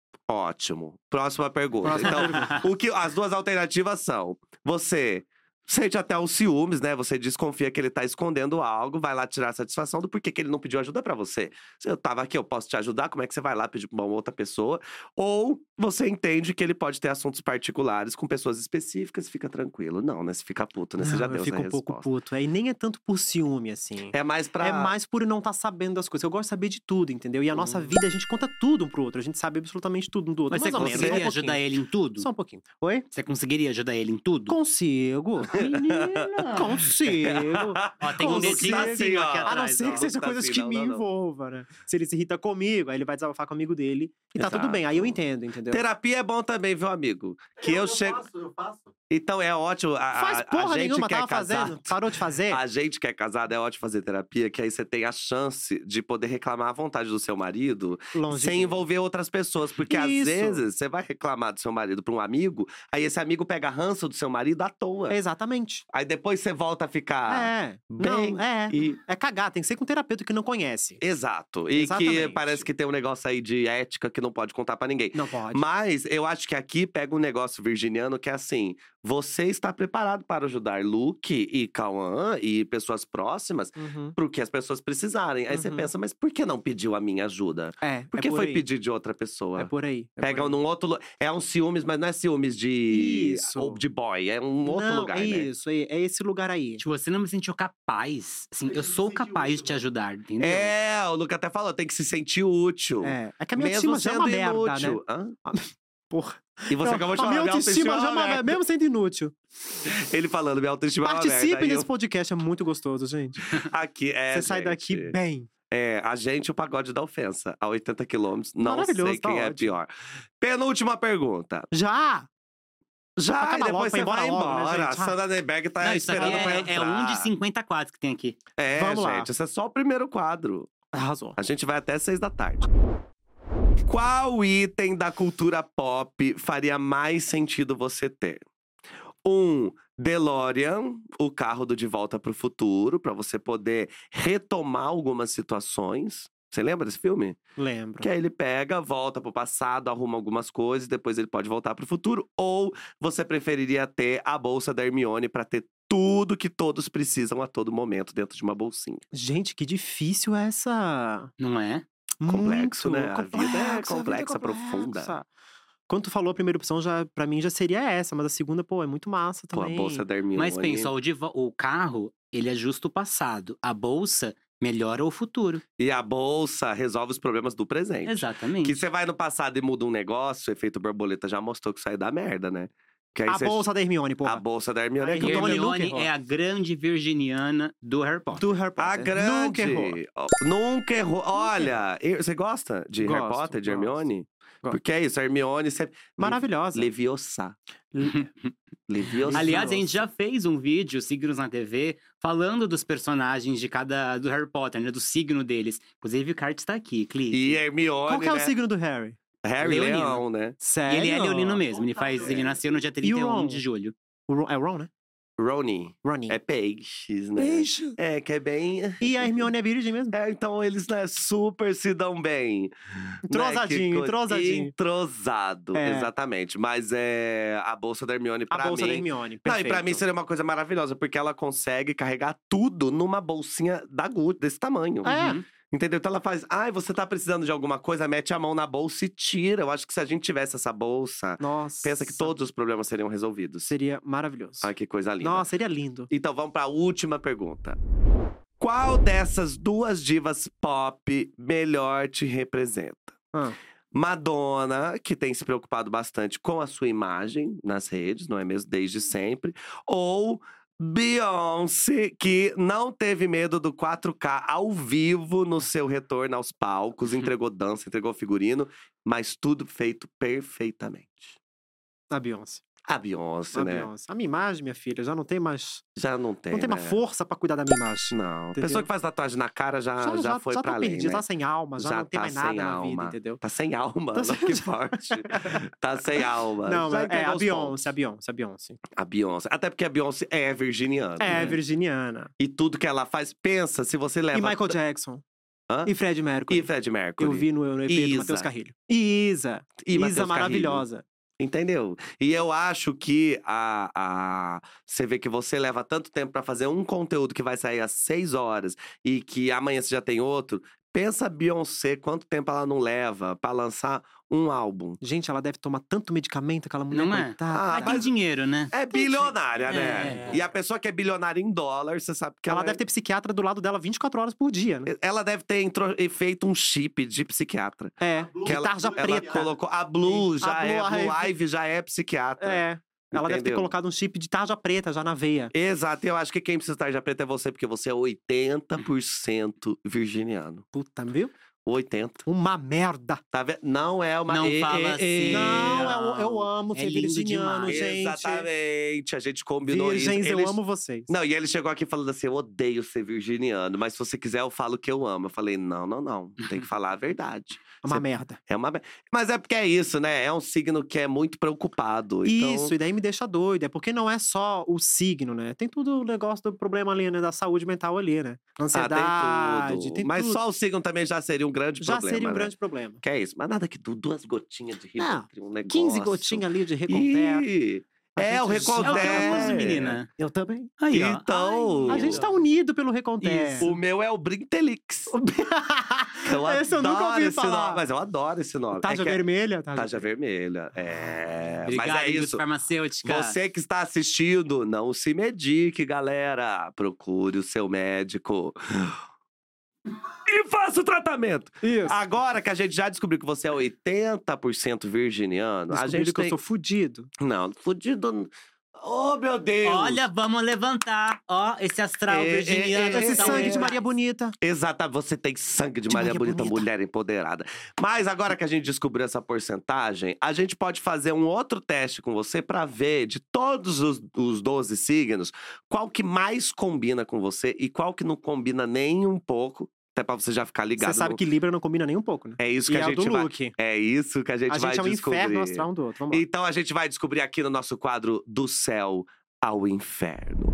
Ótimo. Próxima pergunta. Próxima Então, as duas alternativas são: você sente até os ciúmes, né? Você desconfia que ele tá escondendo algo, vai lá tirar a satisfação do porquê que ele não pediu ajuda pra você. Se eu tava aqui, eu posso te ajudar, como é que você vai lá pedir pra uma outra pessoa? Ou você entende que ele pode ter assuntos particulares com pessoas específicas e fica tranquilo. Não, né? Você fica puto, né? Você já Não, deu eu fico essa um pouco resposta. puto. E nem é tanto por ciúme, assim. É mais pra… É mais por não estar sabendo das coisas. Eu gosto de saber de tudo, entendeu? E a nossa vida, a gente conta tudo um pro outro. A gente sabe absolutamente tudo um do outro. Mas você Mais ou menos, só um conseguiria pouquinho. ajudar ele em tudo? Só um pouquinho. Oi? Você conseguiria ajudar ele em tudo? Consigo. Menina! Consigo. Ó, tem um Consigo. dedinho assim, ó, aqui A não atrás, ser ó. que seja Tá coisas assim, que não, me não, não. envolvam, né? Se ele se irrita comigo, aí ele vai desabafar com o amigo dele. E tá tudo bem. Aí eu entendo, entendeu? Terapia é bom também, viu, amigo? Que eu chego… Eu faço. Então é ótimo. Faz porra a gente nenhuma, que é tava casado, fazendo. Parou de fazer? A gente que é casado é ótimo fazer terapia, que aí você tem a chance de poder reclamar à vontade do seu marido Longe sem dele. envolver outras pessoas. Porque às Isso. vezes você vai reclamar do seu marido pra um amigo, aí esse amigo pega ranço do seu marido à toa. Exatamente. Aí depois você volta a ficar É. bem. Não, é. E… É cagar, tem que ser com um terapeuta que não conhece. Exato. E que Exatamente. parece que tem um negócio aí de ética que não pode contar pra ninguém. Não pode. Mas eu acho que aqui pega um negócio virginiano que é assim: você está preparado para ajudar Luke e Cauã e pessoas próximas Uhum. pro que as pessoas precisarem. Aí você Uhum. pensa, mas por que não pediu a minha ajuda? É. Por que por foi aí. pedir de outra pessoa? É por aí. é Pega por aí. num outro… É um ciúmes, mas não é ciúmes de… Isso. Ou de boy, é um outro Não, lugar, é né? isso, é esse lugar aí. Tipo, você não me sentiu capaz. Assim, eu sou capaz de te ajudar, entendeu? É, o Luca até falou, tem que se sentir útil. É que a minha Mesmo autoestima já é uma sendo merda, né? inútil. Hã? Porra. E você Não, acabou de a falar, minha autoestima já é uma merda. merda, mesmo sendo inútil. Ele falando, minha autoestima é uma Participem merda. Aí desse podcast, é muito gostoso, gente. Aqui, Você sai daqui gente. bem. É, a gente, o pagode da ofensa, a 80 quilômetros. Não Maravilhoso, sei quem tá é ótimo. pior. Penúltima pergunta. Já! Já, Acaba e depois logo, você vai vai embora logo, né, embora. A gente? Sandra Nemberg tá Não, isso aqui esperando pra é entrar. 1 de 54 que tem aqui. É, Vamos lá. gente, esse é só o primeiro quadro. Arrasou. A gente vai até 6 da tarde. Qual item da cultura pop faria mais sentido você ter? DeLorean, o carro do De Volta pro Futuro, pra você poder retomar algumas situações. Você lembra desse filme? Lembro. Que aí ele pega, volta pro passado, arruma algumas coisas, depois ele pode voltar pro futuro. Ou você preferiria ter a bolsa da Hermione pra ter tudo que todos precisam a todo momento dentro de uma bolsinha? Gente, que difícil essa. Não é? Complexo, Muito né? A vida é complexa, profunda. complexa. Quando tu falou a primeira opção, já, pra mim já seria essa, mas a segunda, pô, é muito massa Pô, a também. bolsa da Hermione. Mas pensa, ó, o carro, ele ajusta o passado. A bolsa melhora o futuro. E a bolsa resolve os problemas do presente. Exatamente. Que você vai no passado e muda um negócio, o efeito borboleta já mostrou que isso aí dá merda, né? Que aí A você- bolsa da Hermione, pô. A bolsa da Hermione é A que eu tô Hermione olhando. nunca Hermione errou. é a grande virginiana do Harry Potter. Do Harry Potter. A grande. Nunca errou. Nunca errou. Olha, você gosta de Harry Gosto, Potter, de gosto. Hermione? Gosto. Porque é isso, a Hermione sempre. Maravilhosa. Leviosa. Leviosa. Aliás, a gente já fez um vídeo, Signos na TV, falando dos personagens do Harry Potter, né? Do signo deles. Inclusive, o card está aqui, clique. E Hermione. Qual que é o né? signo do Harry? Harry Leonino. Leão, né? E Sério? ele é leonino mesmo. Ele nasceu no dia E o 31 Ron? de julho. É o Ron, né? Rony. Ronnie. É peixes, né? Peixe. É, que é bem. E a Hermione é virgem mesmo? É, então eles, né, super se dão bem. Entrosadinho, Né? entrosadinho. Entrosado, É. exatamente. Mas é a bolsa da Hermione, pra A bolsa mim. da Hermione. Não, e pra perfeito. mim seria uma coisa maravilhosa, porque ela consegue carregar tudo numa bolsinha da Gucci, desse tamanho. É. Uhum. Entendeu? Então ela faz, você tá precisando de alguma coisa, mete a mão na bolsa e tira. Eu acho que se a gente tivesse essa bolsa, Nossa. pensa que todos os problemas seriam resolvidos. Seria maravilhoso. Ai, que coisa linda. Nossa, seria lindo. Então vamos pra última pergunta. Qual dessas duas divas pop melhor te representa? Ah. Madonna, que tem se preocupado bastante com a sua imagem nas redes, não é mesmo? Desde sempre. Ou Beyoncé, que não teve medo do 4K ao vivo no seu retorno aos palcos, entregou dança, entregou figurino, mas tudo feito perfeitamente. A Beyoncé. A Beyoncé, A né? Beyoncé. A minha imagem, minha filha, já não tem mais. Já não tem. Não tem né? mais força pra cuidar da minha imagem. Não. Entendeu? Pessoa que faz tatuagem na cara já foi pra tá além, perdida, né? tá sem alma, já não tem tá mais nada sem na alma. vida, entendeu? Tá sem alma, Tá olha sem- que forte. Tá sem alma. Não, Já mas é entregou a os Beyoncé, pontos. a Beyoncé, a Beyoncé. A Beyoncé. Até porque a Beyoncé é virginiana. É, né? virginiana. E tudo que ela faz, pensa, se você leva. E Michael Jackson. Hã? E Fred Mercury. E Fred Mercury. Eu vi no EP do Isa. Matheus Carrilho. E Isa. E Matheus Isa Carrilho. maravilhosa. Entendeu? E eu acho que você vê que você leva tanto tempo pra fazer um conteúdo que vai sair às 6 horas e que amanhã você já tem outro. Pensa a Beyoncé, quanto tempo ela não leva pra lançar um álbum. Gente, ela deve tomar tanto medicamento, aquela mulher Não é? coitada. Ah, Mas tem dinheiro, né? É bilionária, né? É. E a pessoa que é bilionária em dólar, você sabe que Ela deve ter psiquiatra do lado dela 24 horas por dia, né? Ela deve ter feito um chip de psiquiatra. É, Que de tarja ela preta. colocou. A Blue já Blue, é, a Blue Ivy. Live já é psiquiatra. É. Ela deve ter Entendeu? colocado um chip de tarja preta já na veia. Exato, eu acho que quem precisa estar de preta é você, porque você é 80% virginiano. Puta, viu? 80. Uma merda. Tá vendo? Não é uma. Não fala assim. Não, eu amo É ser lindo virginiano, demais. gente. Exatamente, a gente combinou Virgens, isso. eu Eles- amo vocês. Não, e ele chegou aqui falando assim: eu odeio ser virginiano, mas se você quiser, eu falo que eu amo. Eu falei: não. Tem que falar a verdade. É uma Você- merda. É uma. Mas é porque é isso, né? É um signo que é muito preocupado. Então... Isso, e daí me deixa doido. É porque não é só o signo, né? Tem tudo o negócio do problema ali, né? Da saúde mental ali, né? Ansiedade, tem tudo. tem Mas tudo. só o signo também já seria um grande Já problema. seria um né? grande problema. Que é isso. Mas nada que duas gotinhas de Não, Rivotril, um negócio. 15 gotinhas ali de Reconter. Ih, A É, o gente É o que eu Reconter. uso, menina. Eu também. Aí, ó. Então- A gente tá unido pelo Reconter. Isso. O meu é o Brintelix. Eu Esse eu nunca adoro ouvi esse falar. nome, mas eu adoro esse nome. Tarja É que é- vermelha. Tarja vermelha. É. Obrigado, mas é indústria isso. farmacêutica. Você que está assistindo, não se medique, galera. Procure o seu médico. E faça o tratamento. Isso. Agora que a gente já descobriu que você é 80% virginiano, a Descobriram gente que tem... eu sou fudido. Não, fudido... Oh, meu Deus! Olha, vamos levantar. Ó, esse astral É, virginiano. Esse então sangue é- de Maria Bonita. Exato, você tem sangue de Maria Maria Bonita, Bonita. mulher empoderada. Mas agora que a gente descobriu essa porcentagem, a gente pode fazer um outro teste com você pra ver de todos os 12 signos, qual que mais combina com você e qual que não combina nem um pouco, até pra você já ficar ligado. Você sabe no- que Libra não combina nem um pouco, né? É isso E que é a o gente do vai. Luke. É isso que a gente A vai gente é um descobrir. inferno astral um do outro. Vamos lá. Então a gente vai descobrir aqui no nosso quadro Do Céu ao Inferno.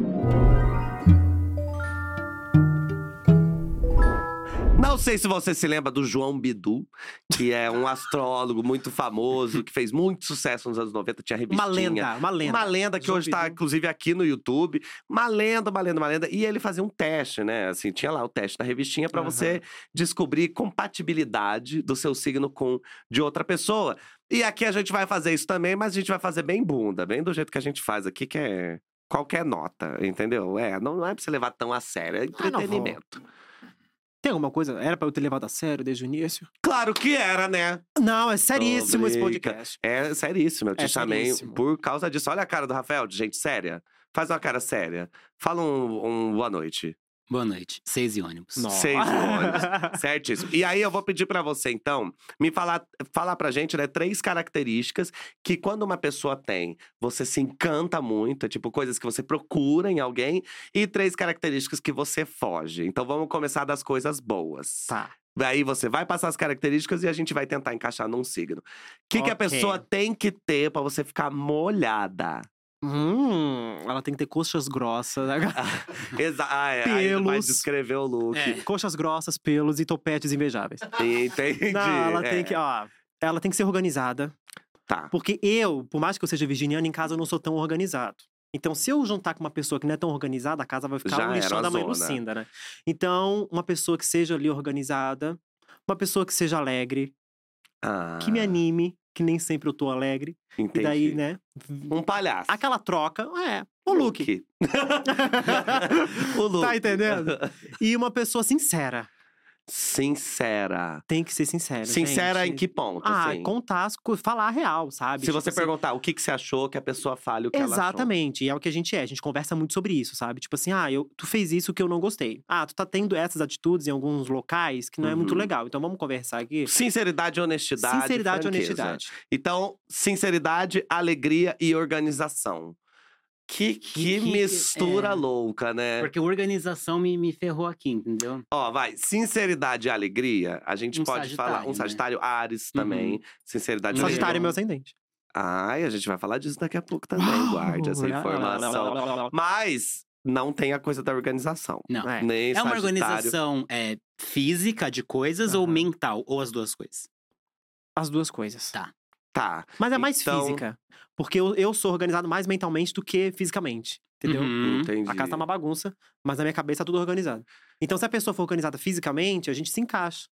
Não sei se você se lembra do João Bidu, que é um astrólogo muito famoso, que fez muito sucesso nos anos 90, tinha revistinha. Uma lenda. Uma lenda que João hoje tá, Bidu. inclusive, aqui no YouTube. Uma lenda. E ele fazia um teste, né? Assim, tinha lá o teste da revistinha pra Aham. você descobrir compatibilidade do seu signo com de outra pessoa. E aqui a gente vai fazer isso também, mas a gente vai fazer bem bunda, bem do jeito que a gente faz aqui, que é qualquer nota, entendeu? Não é pra você levar tão a sério, é não vou. entretenimento. Tem alguma coisa? Era pra eu ter levado a sério desde o início? Claro que era, né? Não, é seríssimo esse brinca. podcast. É seríssimo, eu te É chamei seríssimo. por causa disso. Olha a cara do Rafael, de gente séria. Faz uma cara séria. Fala um boa noite. Boa noite. 6 e ônibus. Nossa. 6 ônibus. Certíssimo. E aí eu vou pedir pra você, então, me falar pra gente, né, 3 características que quando uma pessoa tem, você se encanta muito, tipo, coisas que você procura em alguém, e 3 características que você foge. Então vamos começar das coisas boas. Tá. Aí você vai passar as características e a gente vai tentar encaixar num signo. O que a Ok. pessoa tem que ter pra você ficar molhada? Ela tem que ter coxas grossas. Aí vai Pelos. descrever o look. É. Coxas grossas, pelos e topetes invejáveis. Entendi. Não, ela tem É. que, ó. Ela tem que ser organizada. Tá. Porque eu, por mais que eu seja virginiana, em casa eu não sou tão organizado. Então, se eu juntar com uma pessoa que não é tão organizada, a casa vai ficar Já um era lixão a da mãe zona. Lucinda, né? Então, uma pessoa que seja ali organizada, uma pessoa que seja alegre, que me anime, que nem sempre eu tô alegre. Entendi. E daí, né? Um palhaço. Aquela troca, o look. O look. Tá entendendo? E uma pessoa sincera. Sincera. Tem que ser sincera. Sincera gente. em que ponto, Ah, assim? contar as coisas, falar a real, sabe? Se Tipo você assim, perguntar o que você achou, que a pessoa fale o que ela achou. exatamente, e é o que a gente é. A gente conversa muito sobre isso, sabe? Tipo assim, tu fez isso que eu não gostei. Tu tá tendo essas atitudes em alguns locais que não é muito Uhum. legal. Então vamos conversar aqui. Sinceridade, honestidade, Sinceridade e franqueza. honestidade. Então, sinceridade, alegria e organização. Que mistura louca, né? Porque organização me ferrou aqui, entendeu? Ó, vai. Sinceridade e alegria, a gente Um pode falar. Sagitário, Um né? Sagitário, Ares também. Sinceridade e Sagitário é meu alegria. ascendente. Ai, a gente vai falar disso daqui a pouco também. Guarde essa informação. Mas não tem a coisa da organização. Não. É. Nem É uma Sagitário. organização física de coisas ou Aham. mental? Ou as duas coisas? As duas coisas. Tá. Mas é mais Então- física. Porque eu sou organizado mais mentalmente do que fisicamente. Entendeu? Uhum. Entendi. A casa tá uma bagunça, mas na minha cabeça tá tudo organizado. Então, se a pessoa for organizada fisicamente, a gente se encaixa.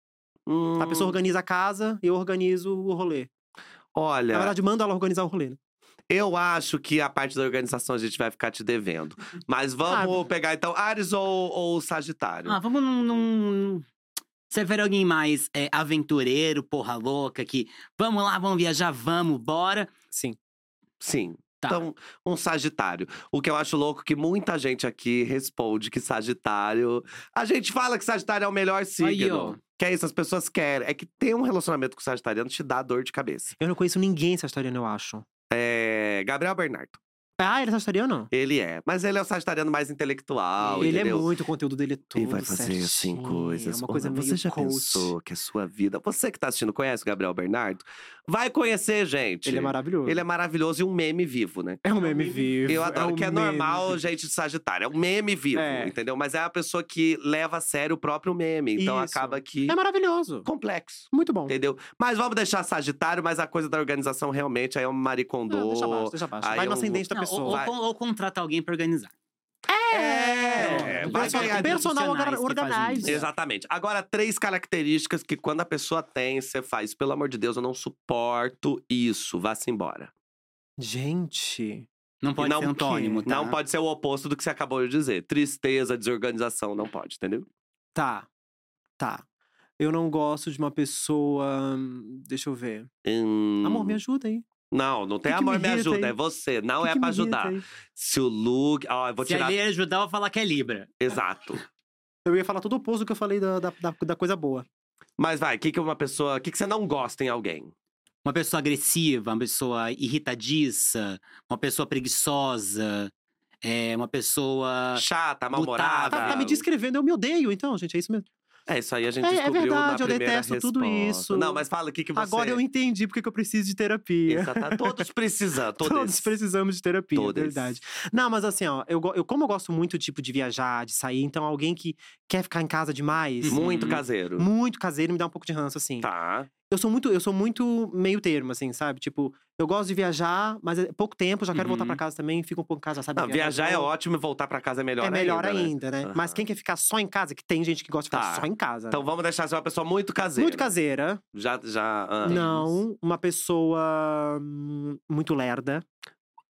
A pessoa organiza a casa e eu organizo o rolê. Olha, Na verdade, manda ela organizar o rolê. Né? eu acho que a parte da organização a gente vai ficar te devendo. Mas vamos pegar então Ares ou Sagitário? Ah, vamos num. Você prefere alguém mais aventureiro, porra louca, que vamos lá, vamos viajar, vamos, bora. Sim. Sim. Tá. Então, um Sagitário. O que eu acho louco é que muita gente aqui responde que Sagitário. A gente fala que Sagitário é o melhor signo. Aí, ó. Que é isso, as pessoas querem. É que ter um relacionamento com o Sagitariano te dá dor de cabeça. Eu não conheço ninguém sagitariano, eu acho. É. Gabriel Bernardo. Ele é sagitariano? Ele é. Mas ele é o Sagitariano mais intelectual, Ele entendeu? é muito, o conteúdo dele é tudo E vai fazer assim certinho, coisas. É uma coisa Porra, meio você já coach. pensou que a sua vida. Você que tá assistindo conhece o Gabriel Bernardo? Vai conhecer, gente. Ele é maravilhoso. Ele é maravilhoso e um meme vivo, né? É um meme vivo. Eu adoro, um que é meme normal, vivo. gente de Sagitário. É um meme vivo, É. entendeu? Mas é a pessoa que leva a sério o próprio meme. Então Isso. acaba que. É maravilhoso. Complexo. Muito bom. Entendeu? Mas vamos deixar Sagitário, mas a coisa da organização realmente aí é um maricondô. Não, deixa abaixo, deixa abaixo. Aí Vai no eu ascendente da Não, pessoa. vai. ou contrata alguém pra organizar. Vai ganhar Personal profissionais que fazem organizer. isso. Exatamente. Agora, 3 características que quando a pessoa tem, você faz. Pelo amor de Deus, eu não suporto isso. Vá-se embora. Gente. Não pode não ser antônimo, tá? Não pode ser o oposto do que você acabou de dizer. Tristeza, desorganização, não pode, entendeu? Tá. Eu não gosto de uma pessoa. Deixa eu ver. Amor, me ajuda aí. Não tem que amor, me me irrita ajuda. aí? É você. Não Que é que pra me irrita ajudar. aí? Se o look. Ó, eu vou Se tirar. ele ajudar, eu vou falar que é Libra. Exato. Eu ia falar tudo o oposto do que eu falei da coisa boa. Mas vai, o que uma pessoa. O que você não gosta em alguém? Uma pessoa agressiva, uma pessoa irritadiça, uma pessoa preguiçosa, uma pessoa. Chata, mal-humorada. Tá me descrevendo, eu me odeio, então, gente. É isso mesmo. É, isso aí a gente É descobriu verdade, na eu primeira detesto tudo resposta. isso. Não, mas fala o que você… Agora eu entendi porque que eu preciso de terapia. Exato. Todos precisam, Todos precisamos de terapia, Todos. é verdade. Não, mas assim, ó, como eu gosto muito, tipo, de viajar, de sair, então alguém que quer ficar em casa demais, Muito caseiro. muito caseiro, me dá um pouco de ranço, assim. Tá. Eu sou muito meio termo, assim, sabe? Tipo, eu gosto de viajar, mas é pouco tempo, já quero voltar pra casa também, fico um pouco em casa, sabe? Não, viajar é ótimo e voltar pra casa é melhor ainda. É melhor né? ainda, né? Mas Aham. quem quer ficar só em casa, que tem gente que gosta de ficar Tá. só em casa. Então vamos deixar você uma pessoa muito caseira. Muito caseira. Já. Não, uma pessoa muito lerda.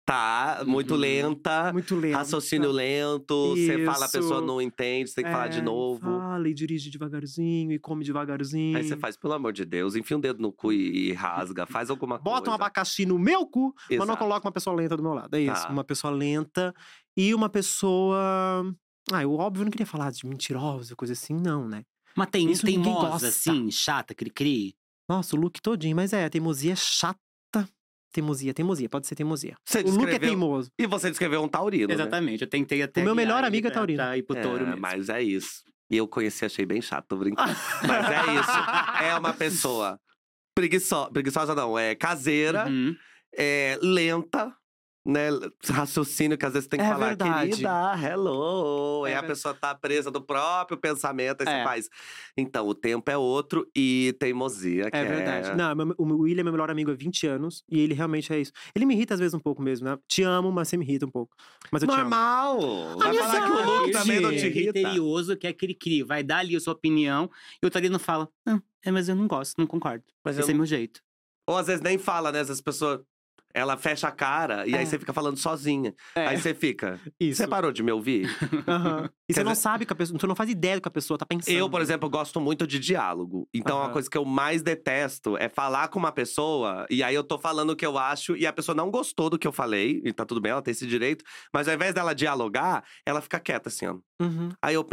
Tá, muito lenta. Muito lenta. Raciocínio lento, você fala, a Isso. pessoa não entende, você tem que falar de novo. Fala e dirige devagarzinho e come devagarzinho. Aí você faz, pelo amor de Deus, enfia um dedo no cu e rasga, faz alguma coisa. Bota um abacaxi no meu cu, mas não Exato. coloca uma pessoa lenta do meu lado. É isso. Tá. Uma pessoa lenta e uma pessoa. Eu óbvio não queria falar de mentirosa, coisa assim, não, né? Mas tem Isso ninguém teimosa, gosta. assim, chata, cri-cri. Nossa, o look todinho, mas a teimosia é chata. Teimosia, pode ser teimosia. Você O look é descreveu- teimoso. E você descreveu um taurino, né? Exatamente, eu tentei até O meu guiar melhor ele amigo é pra- taurino. pra ir pro touro mesmo. Mas é isso. E eu conheci, achei bem chato, tô brincando. Mas é isso. É uma pessoa preguiçosa não, é caseira, Uhum. é lenta, né? Raciocínio que às vezes tem que É falar, verdade. querida, hello. Aí a verdade. pessoa tá presa no próprio pensamento, aí você É. faz. Então, o tempo é outro e teimosia, que É verdade. Não, o William é meu melhor amigo há 20 anos e ele realmente é isso. Ele me irrita às vezes um pouco mesmo, né? Te amo, mas você me irrita um pouco. Mas eu te amo. Normal! Vai falar que o look Amizade. também não te É irrita. criterioso, que é cri-cri. Vai dar ali a sua opinião e o taurino fala, mas eu não gosto, não concordo. Mas Esse eu é meu jeito. Ou às vezes nem fala, né? Às vezes a pessoa, ela fecha a cara e aí você fica falando sozinha. Aí você fica, Isso. você parou de me ouvir? Aham. E Quer você não dizer- sabe que a pessoa. Você não faz ideia do que a pessoa tá pensando. Eu, por exemplo, gosto muito de diálogo. Então, a Aham. coisa que eu mais detesto é falar com uma pessoa e aí eu tô falando o que eu acho e a pessoa não gostou do que eu falei, e tá tudo bem, ela tem esse direito, mas ao invés dela dialogar, ela fica quieta assim, ó. Uhum, Aí eu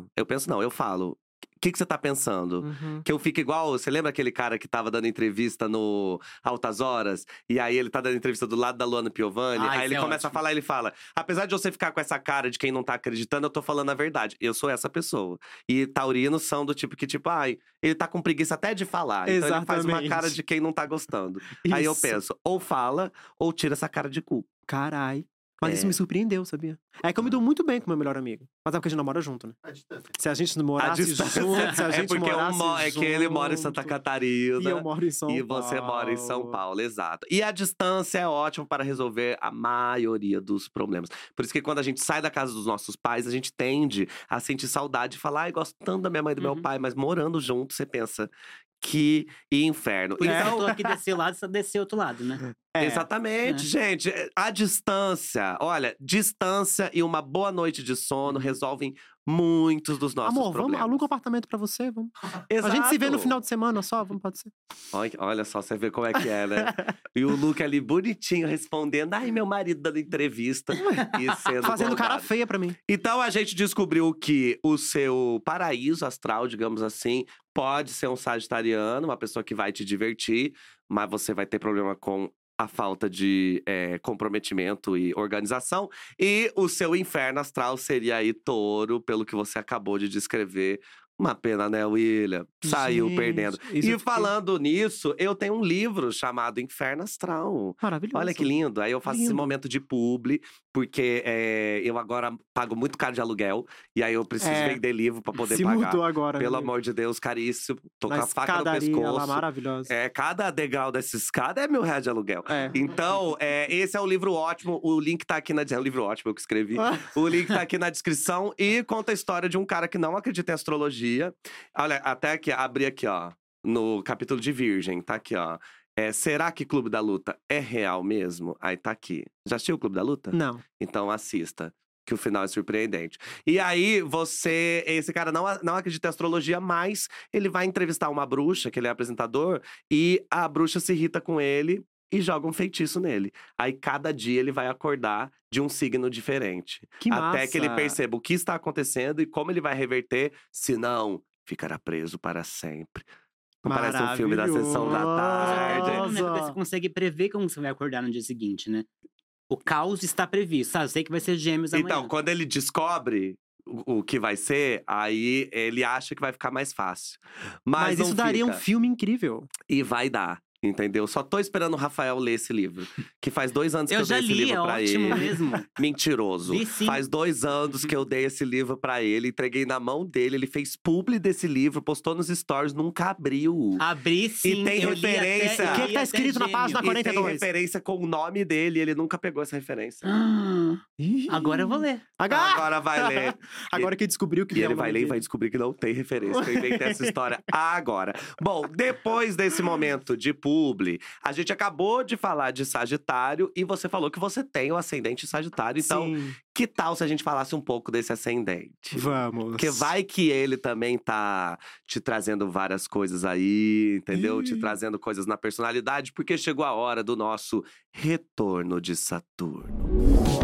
falo. O que você tá pensando? uhum. Que eu fico igual. Você lembra aquele cara que tava dando entrevista no Altas Horas? E aí ele tá dando entrevista do lado da Luana Piovani. Ah, aí isso ele é começa a ótimo. falar, ele fala: apesar de você ficar com essa cara de quem não tá acreditando, eu tô falando a verdade. Eu sou essa pessoa. E taurinos são do tipo que, ele tá com preguiça até de falar. Então ele faz uma Exatamente. cara de quem não tá gostando. Aí eu Isso. penso, ou fala, ou tira essa cara de cu. Carai. Mas É. isso me surpreendeu, sabia? É que eu me dou muito bem com meu melhor amigo. Mas é porque a gente não mora junto, né? A distância. Se a gente não morasse distância. junto, se a gente É porque morasse é que ele mora em Santa junto, Catarina. E eu moro em São E Paulo. você mora em São Paulo, exato. E a distância é ótima para resolver a maioria dos problemas. Por isso que quando a gente sai da casa dos nossos pais, a gente tende a sentir saudade e falar: ai, gosto tanto da minha mãe e do meu Uhum. pai, mas morando junto, você pensa. Que inferno. Por isso Então, eu tô aqui desse lado, você descer outro lado, né? É. exatamente, gente. A distância, olha, distância e uma boa noite de sono resolvem muitos dos nossos Amor, vamos, problemas. aluga um apartamento pra você, vamos. Exato. A gente se vê no final de semana só, vamos, pode ser. Olha só, você vê como é que é, né? E o Luke ali bonitinho respondendo: ai, meu marido dando entrevista e sendo Fazendo cara gongado. feia pra mim. Então a gente descobriu que o seu paraíso astral, digamos assim, pode ser um sagitariano, uma pessoa que vai te divertir, mas você vai ter problema com a falta de comprometimento e organização. E o seu inferno astral seria aí touro, pelo que você acabou de descrever. Uma pena, né, William? Saiu Gente, perdendo. isso E eu fiquei- falando nisso, eu tenho um livro chamado Inferno Astral. Maravilhoso. Olha que lindo. Aí eu faço esse Lindo. momento de publi, porque eu agora pago muito caro de aluguel. E aí eu preciso É. vender livro pra poder Se pagar. mudou agora. Pelo né? amor de Deus, caríssimo. Tô com Na a faca no escadaria lá, pescoço. maravilhosa. Cada degrau dessa escada é R$1.000 de aluguel. É. Então, esse é um livro ótimo. O link tá aqui é um livro ótimo, eu que escrevi. O link tá aqui na descrição e conta a história de um cara que não acredita em astrologia. Olha, até aqui, abri aqui, ó, no capítulo de Virgem, tá aqui, ó. Será que Clube da Luta é real mesmo? Aí tá aqui. Já assistiu o Clube da Luta? Não. Então assista, que o final é surpreendente. E aí, esse cara não acredita em astrologia, mas ele vai entrevistar uma bruxa, que ele é apresentador, e a bruxa se irrita com ele e joga um feitiço nele. Aí, cada dia, ele vai acordar de um signo diferente. Que Até que ele massa. perceba o que está acontecendo e como ele vai reverter, senão ficará preso para sempre. Não parece um filme da Sessão da Tarde. Né? Porque Nossa. você consegue prever como você vai acordar no dia seguinte, né? O caos está previsto. Eu sei que vai ser gêmeos amanhã. Então, quando ele descobre o que vai ser, aí ele acha que vai ficar mais fácil. Mas não isso daria um fica. filme incrível. E vai dar. Entendeu? Só tô esperando o Rafael ler esse livro. Que faz 2 anos que eu eu já dei esse li, livro é pra ótimo ele. mesmo. Mentiroso. Li sim. Faz 2 anos que eu dei esse livro pra ele, entreguei na mão dele, ele fez publi desse livro, postou nos stories, nunca abriu. Abri sim. E tem eu li até- referência. eu O que li que tá até escrito na gêmeo. página E tem 42? referência com o nome dele, ele nunca pegou essa referência. Ih. Agora eu vou ler. Agora vai ler. Agora que descobriu que E ele realmente- vai ler e vai descobrir que não tem referência. Eu inventei essa história agora. Bom, depois desse momento de publi, publi. A gente acabou de falar de Sagitário e você falou que você tem o ascendente Sagitário. Então, Sim, que tal se a gente falasse um pouco desse ascendente? vamos. Porque vai que ele também tá te trazendo várias coisas aí, entendeu? Te trazendo coisas na personalidade, porque chegou a hora do nosso retorno de Saturno.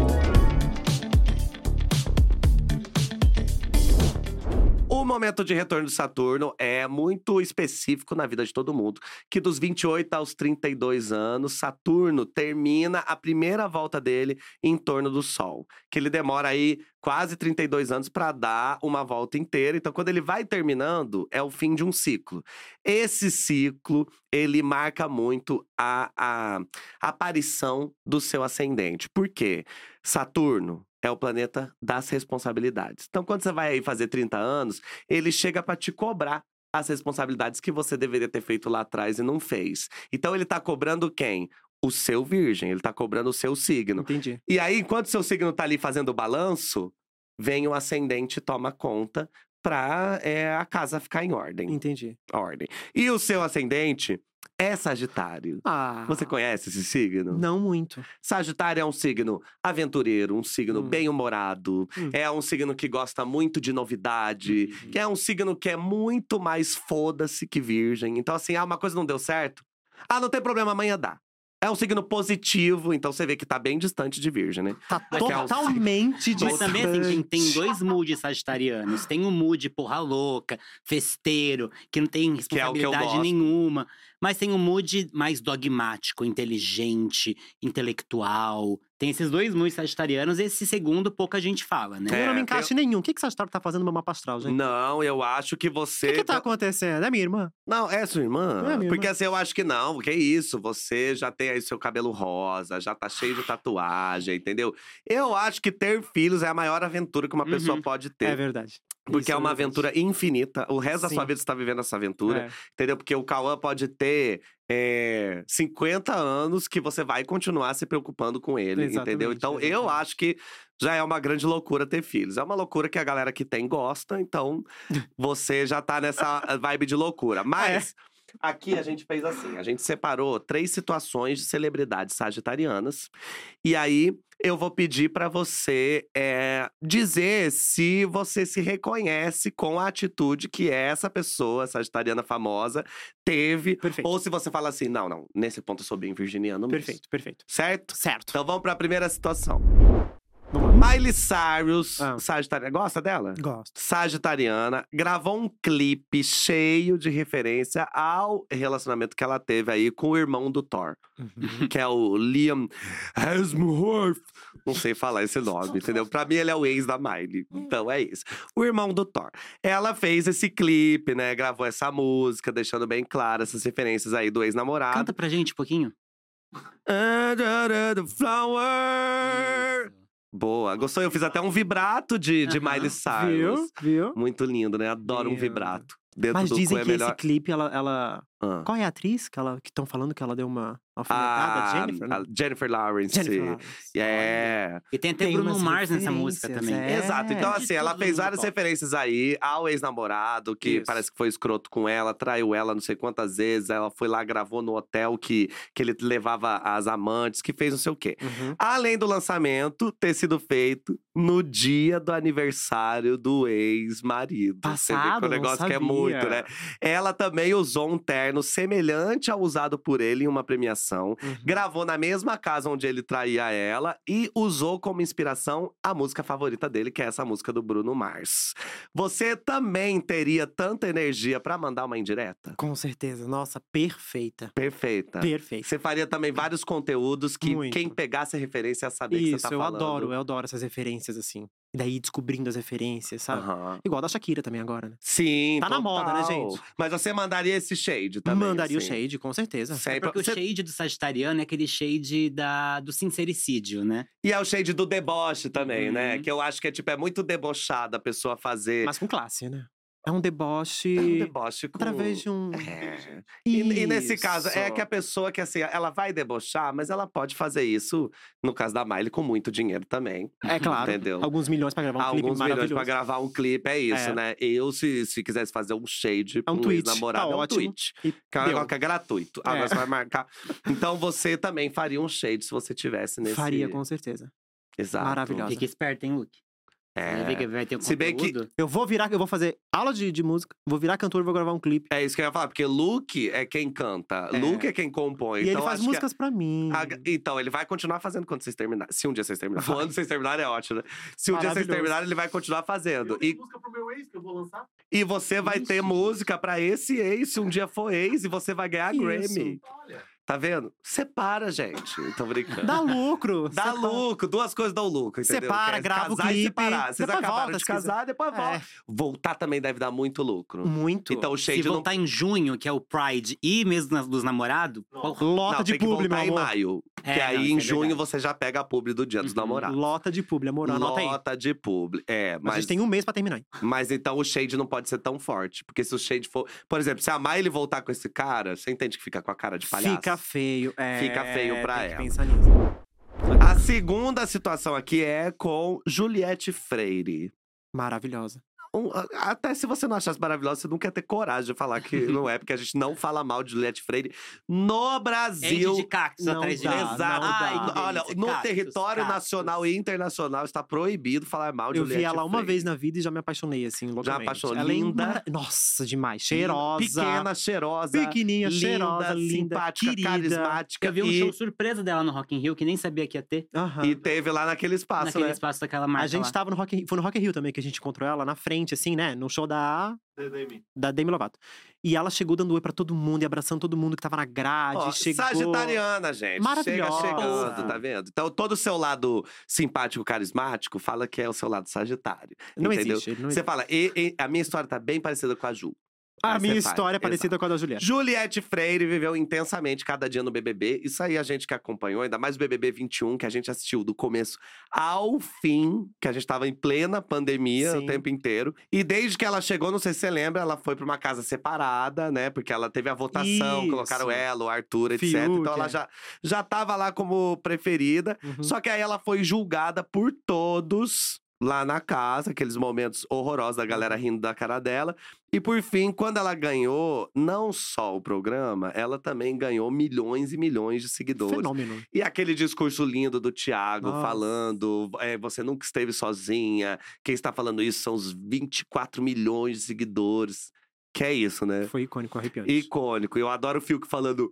O momento de retorno de Saturno é muito específico na vida de todo mundo, que dos 28 aos 32 anos, Saturno termina a primeira volta dele em torno do Sol, que ele demora aí quase 32 anos para dar uma volta inteira. Então, quando ele vai terminando, é o fim de um ciclo. Esse ciclo, ele marca muito a aparição do seu ascendente. Por quê? Saturno é o planeta das responsabilidades. Então, quando você vai aí fazer 30 anos, ele chega para te cobrar as responsabilidades que você deveria ter feito lá atrás e não fez. Então, ele tá cobrando quem? O seu virgem, ele tá cobrando o seu signo. Entendi. E aí, enquanto seu signo tá ali fazendo o balanço, vem o ascendente e toma conta pra a casa ficar em ordem. Entendi. Ordem. E o seu ascendente é Sagitário. Ah. Você conhece esse signo? Não muito. Sagitário é um signo aventureiro, um signo bem-humorado. É um signo que gosta muito de novidade. Que é um signo que é muito mais foda-se que virgem. Então, assim, uma coisa não deu certo. Não tem problema, amanhã dá. É um signo positivo, então você vê que tá bem distante de virgem, né? Tá Mas é um totalmente Mas também, assim, tem distante. dois moods sagitarianos. Tem o mood porra louca, festeiro, que não tem Que é o que eu responsabilidade gosto. nenhuma. Mas tem o mood mais dogmático, inteligente, intelectual. Tem esses dois moods sagitarianos. Esse segundo, pouca gente fala, né? Eu não me É, encaixe nenhum. O que Sagitário tá fazendo no meu mapa astral, gente? Não, eu acho que O você. que tá acontecendo? É minha irmã? Não, é sua irmã? É minha Porque irmã. assim, eu acho que não. Que isso? Você já tem aí seu cabelo rosa, já tá cheio de tatuagem, entendeu? Eu acho que ter filhos é a maior aventura que uma pessoa pode ter. É verdade. Porque Isso é uma verdade. aventura infinita. O resto da sua Sim. vida você tá vivendo essa aventura. É. Entendeu? Porque o Cauã pode ter 50 anos que você vai continuar se preocupando com ele, entendeu? Exatamente, Então, eu exatamente. acho que já é uma grande loucura ter filhos. É uma loucura que a galera que tem gosta, então você já tá nessa vibe de loucura. Mas aqui a gente fez assim, a gente separou 3 situações de celebridades sagitarianas. E aí, eu vou pedir pra você dizer se você se reconhece com a atitude que essa pessoa sagitariana famosa teve. Perfeito. Ou se você fala assim, não, nesse ponto eu sou bem virginiano mesmo. Perfeito, perfeito. Certo? Certo. Então vamos pra primeira situação. Vamos lá. Miley Cyrus, Ah. sagitariana, gosta dela? Gosto. Sagitariana, gravou um clipe cheio de referência ao relacionamento que ela teve aí com o irmão do Thor. Que é o Liam Hemsworth. Não sei falar esse nome, entendeu? Pra mim, ele é o ex da Miley. Então, é isso. O irmão do Thor. Ela fez esse clipe, né? Gravou essa música, deixando bem claras essas referências aí do ex-namorado. Canta pra gente um pouquinho. Under the flower. Boa. Gostou? Eu fiz até um vibrato de Aham. Miley Cyrus. Viu? Muito lindo, né? Adoro um Lindo. vibrato. Dentro Mas do dizem cu é que melhor. esse clipe, ela… Ah. Qual é a atriz que estão falando que ela deu uma alfinetada? Jennifer? A Jennifer Lawrence. Jennifer Lawrence. É. E tem até Tem Bruno umas Mars nessa música referências, também. é. Exato. Então, De assim, ela tudo fez no várias pop. referências aí ao ex-namorado, que Isso. parece que foi escroto com ela, traiu ela não sei quantas vezes. Ela foi lá, gravou no hotel que ele levava as amantes, que fez não sei o quê. Uhum. Além do lançamento ter sido feito no dia do aniversário do ex-marido. Você vê que Passado, o negócio que é muito, né? Ela também usou um terno semelhante ao usado por ele em uma premiação. Uhum. Gravou na mesma casa onde ele traía ela e usou como inspiração a música favorita dele, que é essa música do Bruno Mars. Você também teria tanta energia pra mandar uma indireta? Com certeza. Nossa, perfeita. Perfeita. Perfeita. Você faria também vários conteúdos que Muito. quem pegasse a referência ia saber que Isso, você tá eu falando. adoro essas referências, assim. E daí descobrindo as referências, sabe? Aham. Igual da Shakira também agora, né? Sim, Tá na moda, né, total. gente? Mas você mandaria esse shade também, Mandaria assim. o shade, com certeza. Sempre. Porque o shade do sagitariano é aquele shade do sincericídio, né? E é o shade do deboche também, né? Uhum. Que eu acho que é muito debochada a pessoa fazer. Mas com classe, né? É um É um deboche deboche com… através de um… É. E nesse caso, é Isso. que a pessoa que, assim, ela vai debochar, mas ela pode fazer isso, no caso da Miley, com muito dinheiro também. É claro, Entendeu? alguns milhões pra gravar um clipe Alguns milhões maravilhoso. pra gravar um clipe, é isso, É. né? Eu, se quisesse fazer um shade É um com um tweet, ex-namorado, tá é um ótimo. tweet. E Que é um deu. negócio que é gratuito. É. Agora você vai marcar. Então você também faria um shade se você tivesse nesse… Faria, com certeza. Exato. Maravilhosa. Fica esperto, hein, Luke? É. Vai ter um Se bem que- conteúdo. Eu vou fazer aula de música, vou virar cantor e vou gravar um clipe. É isso que eu ia falar, porque Luke é quem canta, É. Luke é quem compõe. E ele então faz acho que músicas pra mim. Então, ele vai continuar fazendo quando vocês terminarem. Se um dia vocês terminarem. Vai. Quando vocês terminarem é ótimo, né? Se um dia vocês Maravilhoso. terminarem, ele vai continuar fazendo. Eu tenho música pro meu ex que eu vou lançar. E você vai ter música pra esse ex, se um dia for ex, e você vai ganhar Isso. Grammy. Olha. Tá vendo? Separa, gente. Tô brincando. Dá lucro. Dá separa. lucro, duas coisas dão lucro, entendeu? Separa, Que é grava o casar e clipe, separar. Vocês depois acabaram volta, de se quiser. casar, depois volta. É, Voltar também deve dar muito lucro. muito. Então o Se shade não… voltar em junho, que é o Pride, e mesmo dos namorados… Nossa. Lota Não, de tem que publi, meu voltar em amor. maio. É, que não, aí isso em é junho verdade. você já pega a publi do Dia dos Uhum. Namorados. Lota de publi, amor. Anota aí. Lota de publi. É, A mas, gente tem um mês pra terminar. mas então o shade não pode ser tão forte. Porque se o shade for… Por exemplo, se a Miley voltar com esse cara, você entende que fica com a cara de palhaço? Fica feio. É, Fica feio pra tem que ela. pensar nisso. A segunda situação aqui é com Juliette Freire. Maravilhosa. Até se você não achasse maravilhosa, você não quer ter coragem de falar que não é, porque a gente não fala mal de Juliette Freire no Brasil. Enche de cactos Não atrás de dá, mim. não Exato. dá. Ai, que Olha, delícia. no Cactos, território cactos. nacional e internacional está proibido falar mal de Eu Juliette vi ela uma Freire. vez na vida e já me apaixonei, assim, loucamente. apaixonou. Ela é Linda. Nossa, demais. Cheirosa. Pequena, cheirosa. Pequenininha, cheirosa, linda, simpática, querida. carismática. Eu vi um e, show surpresa dela no Rock in Rio, que nem sabia que ia ter. Aham. e teve lá naquele espaço, naquele né? espaço daquela marca A gente lá. tava no Rock in Rio, foi no Rock in Rio também que a gente encontrou ela na frente, assim, né? No show DDM. da Demi Lovato. E ela chegou dando oi pra todo mundo e abraçando todo mundo que tava na grade. Ó, chegou… Sagitariana, gente. Chega Maravilhosa. chegando, tá vendo? Então, todo o seu lado simpático, carismático, fala que é o seu lado sagitário. Não entendeu? existe. Não Você existe. fala, a minha história tá bem parecida com a Ju. A Aí minha você faz, história é exato. parecida com a da Juliette. Juliette Freire viveu intensamente cada dia no BBB. Isso aí a gente que acompanhou, ainda mais o BBB 21, que a gente assistiu do começo ao fim, que a gente tava em plena pandemia o Sim. tempo inteiro. E desde que ela chegou, não sei se você lembra, ela foi pra uma casa separada, né? Porque ela teve a votação, Isso. colocaram ela, o Arthur, etc. Fiuk, Então ela é. já tava lá como preferida. Uhum. Só que aí ela foi julgada por todos lá na casa, aqueles momentos horrorosos da galera rindo da cara dela. E por fim, quando ela ganhou, não só o programa, ela também ganhou milhões e milhões de seguidores. Fenômeno. E aquele discurso lindo do Thiago Nossa. falando: você nunca esteve sozinha, quem está falando isso são os 24 milhões de seguidores. Que é isso, né? Foi icônico, arrepiante. Icônico. Eu adoro o Fiuk falando: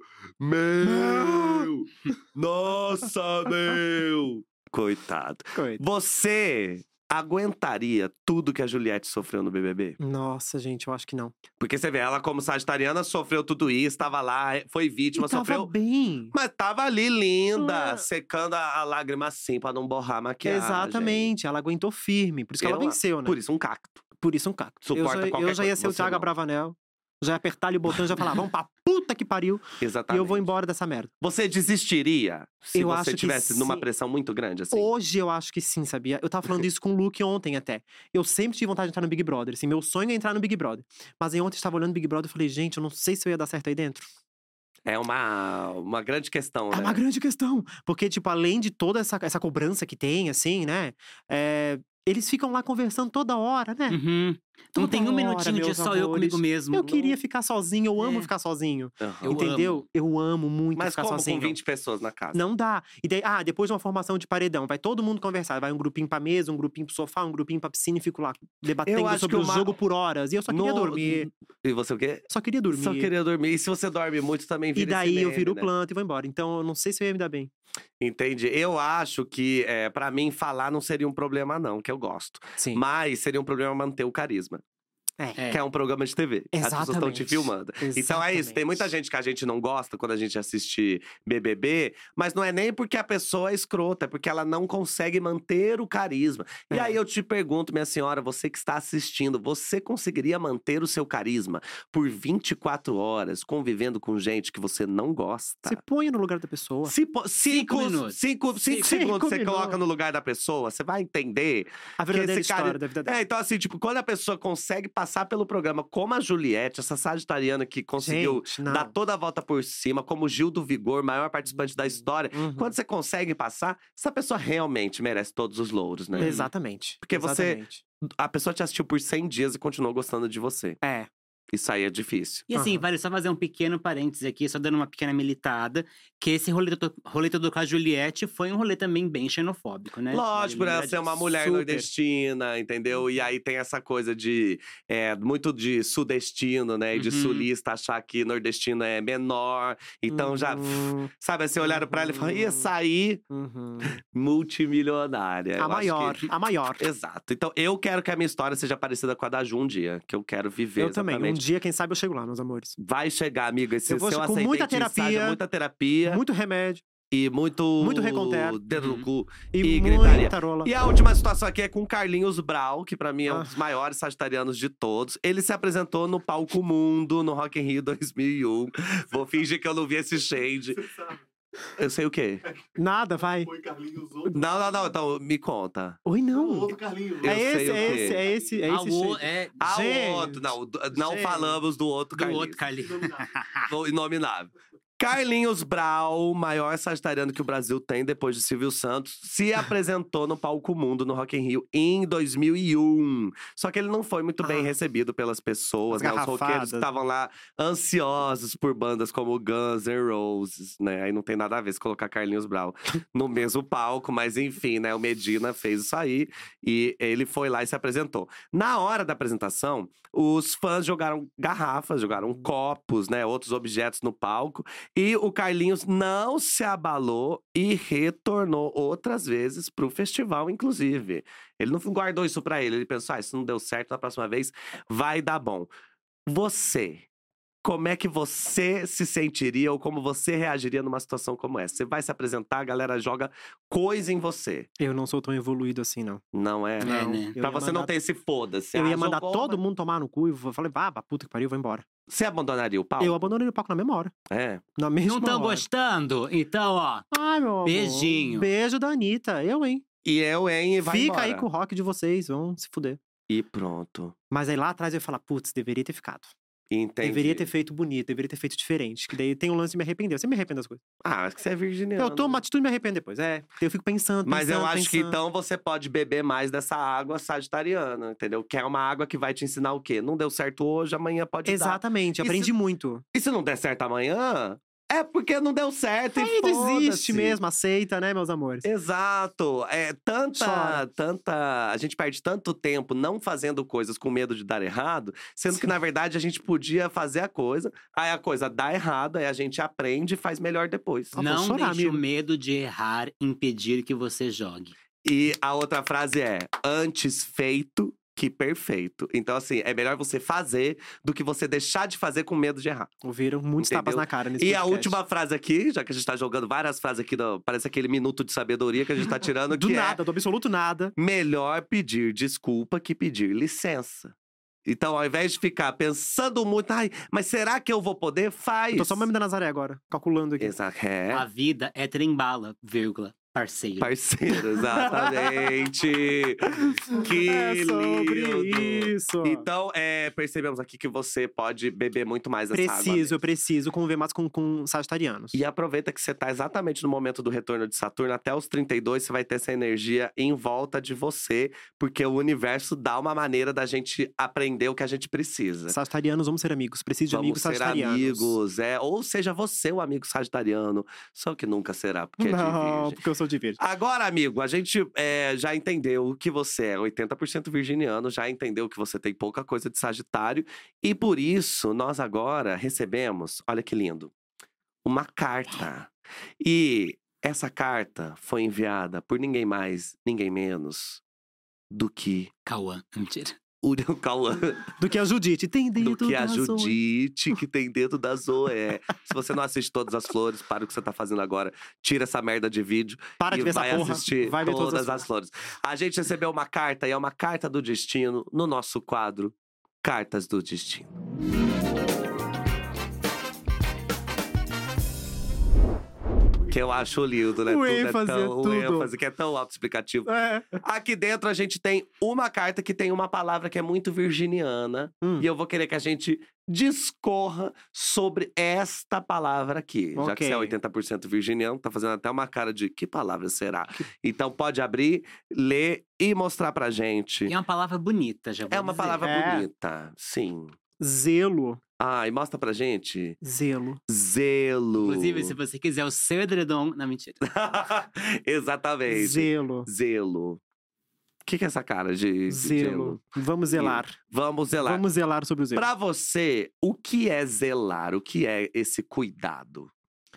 Meu! Nossa, meu! Coitado. Coisa. Você aguentaria tudo que a Juliette sofreu no BBB? Nossa, gente, eu acho que não. Porque você vê, ela como sagitariana sofreu tudo isso, estava lá, foi vítima, E tava sofreu… bem. Mas tava ali linda, Ah. secando a lágrima assim, pra não borrar a maquiagem. Exatamente, ela aguentou firme. Por isso que ela Eu- venceu, né? Por isso, um cacto. Por isso um cacto. Suporta eu qualquer já ia coisa, ser o você Thiago não. Abravanel. Já ia apertar ali o botão e já falar, vamos pra puta que pariu. Exatamente. E eu vou embora dessa merda. Você desistiria se Eu acho você que tivesse numa sim. pressão muito grande, assim? Hoje eu acho que sim, sabia? Eu tava falando isso com o Luke ontem até. Eu sempre tive vontade de entrar no Big Brother. Assim, meu sonho é entrar no Big Brother. Mas aí ontem eu estava olhando o Big Brother e falei, gente, eu não sei se eu ia dar certo aí dentro. É uma grande questão, É né? uma grande questão. Porque, tipo, além de toda essa cobrança que tem, assim, né? Eles ficam lá conversando toda hora, né? Uhum. Não Toda tem um hora, minutinho de meus só eu amores. comigo mesmo. Eu queria ficar sozinho, eu amo É. ficar sozinho. Aham. Eu entendeu? amo. Eu amo muito Mas ficar como sozinho. com 20 pessoas na casa? Não dá. E daí, depois de uma formação de paredão, vai todo mundo conversar. Vai um grupinho pra mesa, um grupinho pro sofá, um grupinho pra piscina e fico lá debatendo acho sobre que o jogo por horas. E eu só queria dormir. E você o quê? Só queria dormir. Só queria dormir. E se você dorme muito, também E vira daí esse eu meme, viro né? planta e vou embora. Então eu não sei se eu ia me dar bem. Entendi. Eu acho que, pra mim, falar não seria um problema, não, que eu gosto. Sim. Mas seria um problema manter o carisma. É. Que é um programa de TV. As pessoas estão te Exatamente. filmando. Então é isso. Tem muita gente que a gente não gosta quando a gente assiste BBB, mas não é nem porque a pessoa é escrota, é porque ela não consegue manter o carisma. E É. aí eu te pergunto, minha senhora, você que está assistindo, você conseguiria manter o seu carisma por 24 horas convivendo com gente que você não gosta? Você põe no lugar da pessoa. Cinco minutos. segundos você minutos. coloca no lugar da pessoa, você vai entender A que verdadeira esse cara… história da vida dela. Então assim, tipo, quando a pessoa consegue passar passar pelo programa como a Juliette, essa sagitariana que conseguiu Gente, não. dar toda a volta por cima, como o Gil do Vigor, maior participante da história. Uhum. Quando você consegue passar, essa pessoa realmente merece todos os louros, né? Exatamente. Porque Exatamente. a pessoa te assistiu por 100 dias e continuou gostando de você. É. Isso aí é difícil. E assim, Aham. vale só fazer um pequeno parênteses aqui, só dando uma pequena militada, que esse rolê todo com a Juliette foi um rolê também bem xenofóbico, né? Lógico, Vale ela lembrar ser uma disso. mulher Super. nordestina, entendeu? E aí tem essa coisa de muito de sudestino, né? E de Uhum. sulista achar que nordestino é menor. Então já, Uhum. sabe assim, olharam pra ela e falaram: ia sair Uhum. multimilionária. Eu A acho maior, que- a maior. Exato. Então eu quero que a minha história seja parecida com a da Ju um dia. Que eu quero viver Eu também. Um exatamente. dia, quem sabe, eu chego lá, meus amores. Vai chegar, amiga. Esse Eu vou seu com ascendente muita em Sagem, terapia, muita terapia Muito remédio e muito Reconter. dedo no cu. e, E muita gritaria. rola. E a última situação aqui é com Carlinhos Brau, que pra mim é um Ah. dos maiores sagitarianos de todos. Ele se apresentou no Palco Mundo, no Rock in Rio 2001. Vou fingir que eu não vi esse shade. Você sabe, Eu sei o quê? Nada, vai. foi Carlinhos outro. Não. Então, me conta. Oi, O não. outro Carlinhos. Eu É sei esse, o é quê. esse, é esse, é Ah, esse. o- shade. é Ah, Gente, o outro. Não gente. falamos do outro do Carlinhos. outro Carlinhos. O inominável. Carlinhos Brau, maior sagitariano que o Brasil tem depois de Silvio Santos, se apresentou no Palco Mundo, no Rock in Rio, em 2001. Só que ele não foi muito bem recebido pelas pessoas, As né? Os roqueiros garrafadas. que estavam lá ansiosos por bandas como Guns N' Roses, né? Aí não tem nada a ver se colocar Carlinhos Brau no mesmo palco, mas enfim, né? O Medina fez isso aí e ele foi lá e se apresentou. Na hora da apresentação, os fãs jogaram garrafas, jogaram copos, né? Outros objetos no palco. E o Carlinhos não se abalou e retornou outras vezes pro festival, inclusive. Ele não guardou isso pra ele. Ele pensou, isso não deu certo, na próxima vez vai dar bom. Você, como é que você se sentiria ou como você reagiria numa situação como essa? Você vai se apresentar, a galera joga coisa em você. Eu não sou tão evoluído assim, não. Não é? É, Não. né? Eu Pra ia você não mandar- ter esse foda-se. Eu ia Ah, mandar jogou, todo mas- mundo tomar no cu e falei, puta que pariu, vou embora. Você abandonaria o palco? Eu abandonei o palco na mesma hora. É. Na mesma Não tão hora. gostando? Então, ó. Ai, meu amor. Beijinho. Beijo da Anitta. Eu, hein? E eu, hein? E vai Fica embora. aí com o rock de vocês, vão se fuder. E pronto. Mas aí lá atrás eu ia falar, putz, deveria ter ficado. Entendi. Deveria ter feito bonito, deveria ter feito diferente. Que daí tem um lance de me arrepender. Eu sempre me arrependo das coisas. Ah, acho que você é virginiano. Eu tomo uma atitude e me arrependo depois. Eu fico pensando, Mas eu acho que pensando. então você pode beber mais dessa água sagitariana, entendeu? Que é uma água que vai te ensinar o quê? Não deu certo hoje, amanhã pode dar. Exatamente, Isso- aprendi muito. E se não der certo amanhã, é porque não deu certo Aí e foda-se. desiste mesmo, aceita, né, meus amores? Exato. Chora. A gente perde tanto tempo não fazendo coisas com medo de dar errado, sendo que, na verdade, a gente podia fazer a coisa, aí a coisa dá errado, aí a gente aprende e faz melhor depois. vou Não chorar, deixe o amigo. medo de errar impedir que você jogue. E a outra frase é: antes feito que perfeito. Então, assim, é melhor você fazer do que você deixar de fazer com medo de errar. Ouviram muitos tapas Entendeu? na cara nesse E a podcast. última frase aqui, já que a gente tá jogando várias frases aqui, parece aquele minuto de sabedoria que a gente tá tirando, Do que nada, do absoluto nada. é melhor pedir desculpa que pedir licença. Então, ao invés de ficar pensando muito, ai, mas será que eu vou poder? Faz. Eu tô só o meme da Nazaré agora, calculando aqui. Exato. É. A vida é trem-bala, vírgula, parceiro. Parceiro, exatamente. Que É sobre lindo. isso. Então, percebemos aqui que você pode beber muito mais essa água. Eu preciso conviver mais com sagitarianos. E aproveita que você tá exatamente no momento do retorno de Saturno. Até os 32, você vai ter essa energia em volta de você. Porque o universo dá uma maneira da gente aprender o que a gente precisa. Sagitarianos, vamos ser amigos. Preciso de Vamos amigos ser sagitarianos. amigos, ou seja, você o amigo sagitariano. Só que nunca será, porque é de Não, virgem. porque eu sou de virgem. Agora, amigo, a gente já entendeu que você é 80% virginiano, já entendeu que você tem pouca coisa de Sagitário. E por isso, nós agora recebemos, olha que lindo, uma carta. E essa carta foi enviada por ninguém mais, ninguém menos do que Cauã, mentira. o Cauã. Do que a Judite. Tem dentro Do que a da Zoe. Judite que tem dentro da Zoé. Se você não assiste Todas as Flores, para o que você tá fazendo agora. Tira essa merda de vídeo Para e de ver essa vai porra. assistir Vai ver Todas as Flores. A gente recebeu uma carta, e é uma carta do destino, no nosso quadro Cartas do Destino. Que eu acho lindo, né? O Tudo ênfase, o tudo. ênfase, que é tão autoexplicativo. É. Aqui dentro a gente tem uma carta que tem uma palavra que é muito virginiana. E eu vou querer que a gente discorra sobre esta palavra aqui. Já que Ok. você é 80% virginiano, tá fazendo até uma cara de que palavra será? Então pode abrir, ler e mostrar pra gente. E é uma palavra bonita, já vou É uma dizer. palavra É. bonita, sim. Zelo. Ah, e mostra pra gente. Zelo. Zelo. Inclusive, se você quiser o seu edredom… Não, mentira. Exatamente. Zelo. Zelo. O que é essa cara de Zelo. Vamos zelar. Vamos zelar. Vamos zelar sobre o zelo. Pra você, o que é zelar? O que é esse cuidado?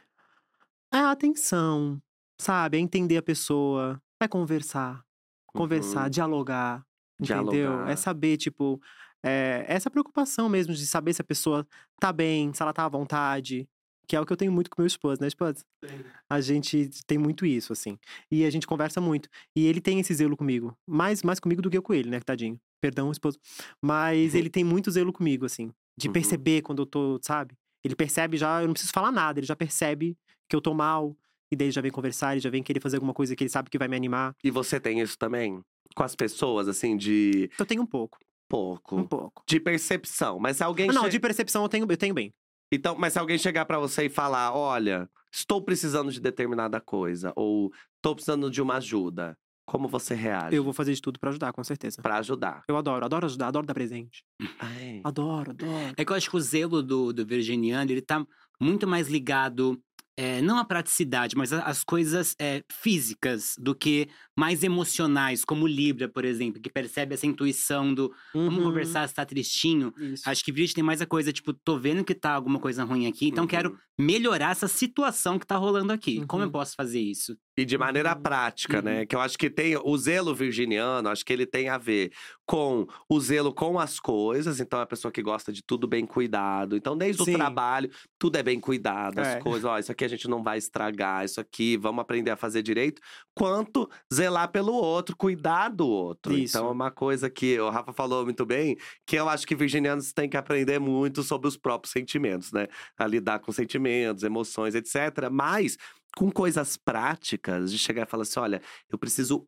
É a atenção, sabe? É entender a pessoa. É conversar. Conversar, Uhum. dialogar. Entendeu? Dialogar. É saber, tipo… essa preocupação mesmo de saber se a pessoa tá bem, se ela tá à vontade. Que é o que eu tenho muito com meu esposo, né, esposa? A gente tem muito isso, assim. E a gente conversa muito. E ele tem esse zelo comigo. Mais comigo do que eu com ele, né, tadinho. Perdão, esposo. Mas ele tem muito zelo comigo, assim. De Uhum. perceber quando eu tô, sabe? Ele percebe já, eu não preciso falar nada. Ele já percebe que eu tô mal. E daí ele já vem conversar, ele já vem querer fazer alguma coisa que ele sabe que vai me animar. E você tem isso também? Com as pessoas, assim, de Eu tenho um pouco. pouco. Um pouco. De percepção. Mas se alguém Não, che- de percepção eu tenho bem. Então, mas se alguém chegar pra você e falar, olha, estou precisando de determinada coisa, ou estou precisando de uma ajuda, como você reage? Eu vou fazer de tudo pra ajudar, com certeza. Pra ajudar. Eu adoro ajudar, adoro dar presente. Ai. Adoro. É que eu acho que o zelo do virginiano, ele tá muito mais ligado, não à praticidade, mas às coisas físicas, do que mais emocionais, como o Libra, por exemplo, que percebe essa intuição do vamos conversar, se tá tristinho. Isso. Acho que Virgem tem mais a coisa, tipo, tô vendo que tá alguma coisa ruim aqui, então quero melhorar essa situação que tá rolando aqui. Como eu Uhum. posso fazer isso? E de maneira Uhum. prática, né? Que eu acho que tem o zelo virginiano, acho que ele tem a ver com o zelo com as coisas. Então, é a pessoa que gosta de tudo bem cuidado. Então, desde Sim. o trabalho, tudo é bem cuidado. As É. coisas, ó, isso aqui a gente não vai estragar, isso aqui vamos aprender a fazer direito. Quanto zelar pelo outro, cuidar do outro. Isso. Então, é uma coisa que o Rafa falou muito bem, que eu acho que virginianos têm que aprender muito sobre os próprios sentimentos, né? A lidar com sentimentos, emoções, etc. Mas com coisas práticas, de chegar e falar assim: olha, eu preciso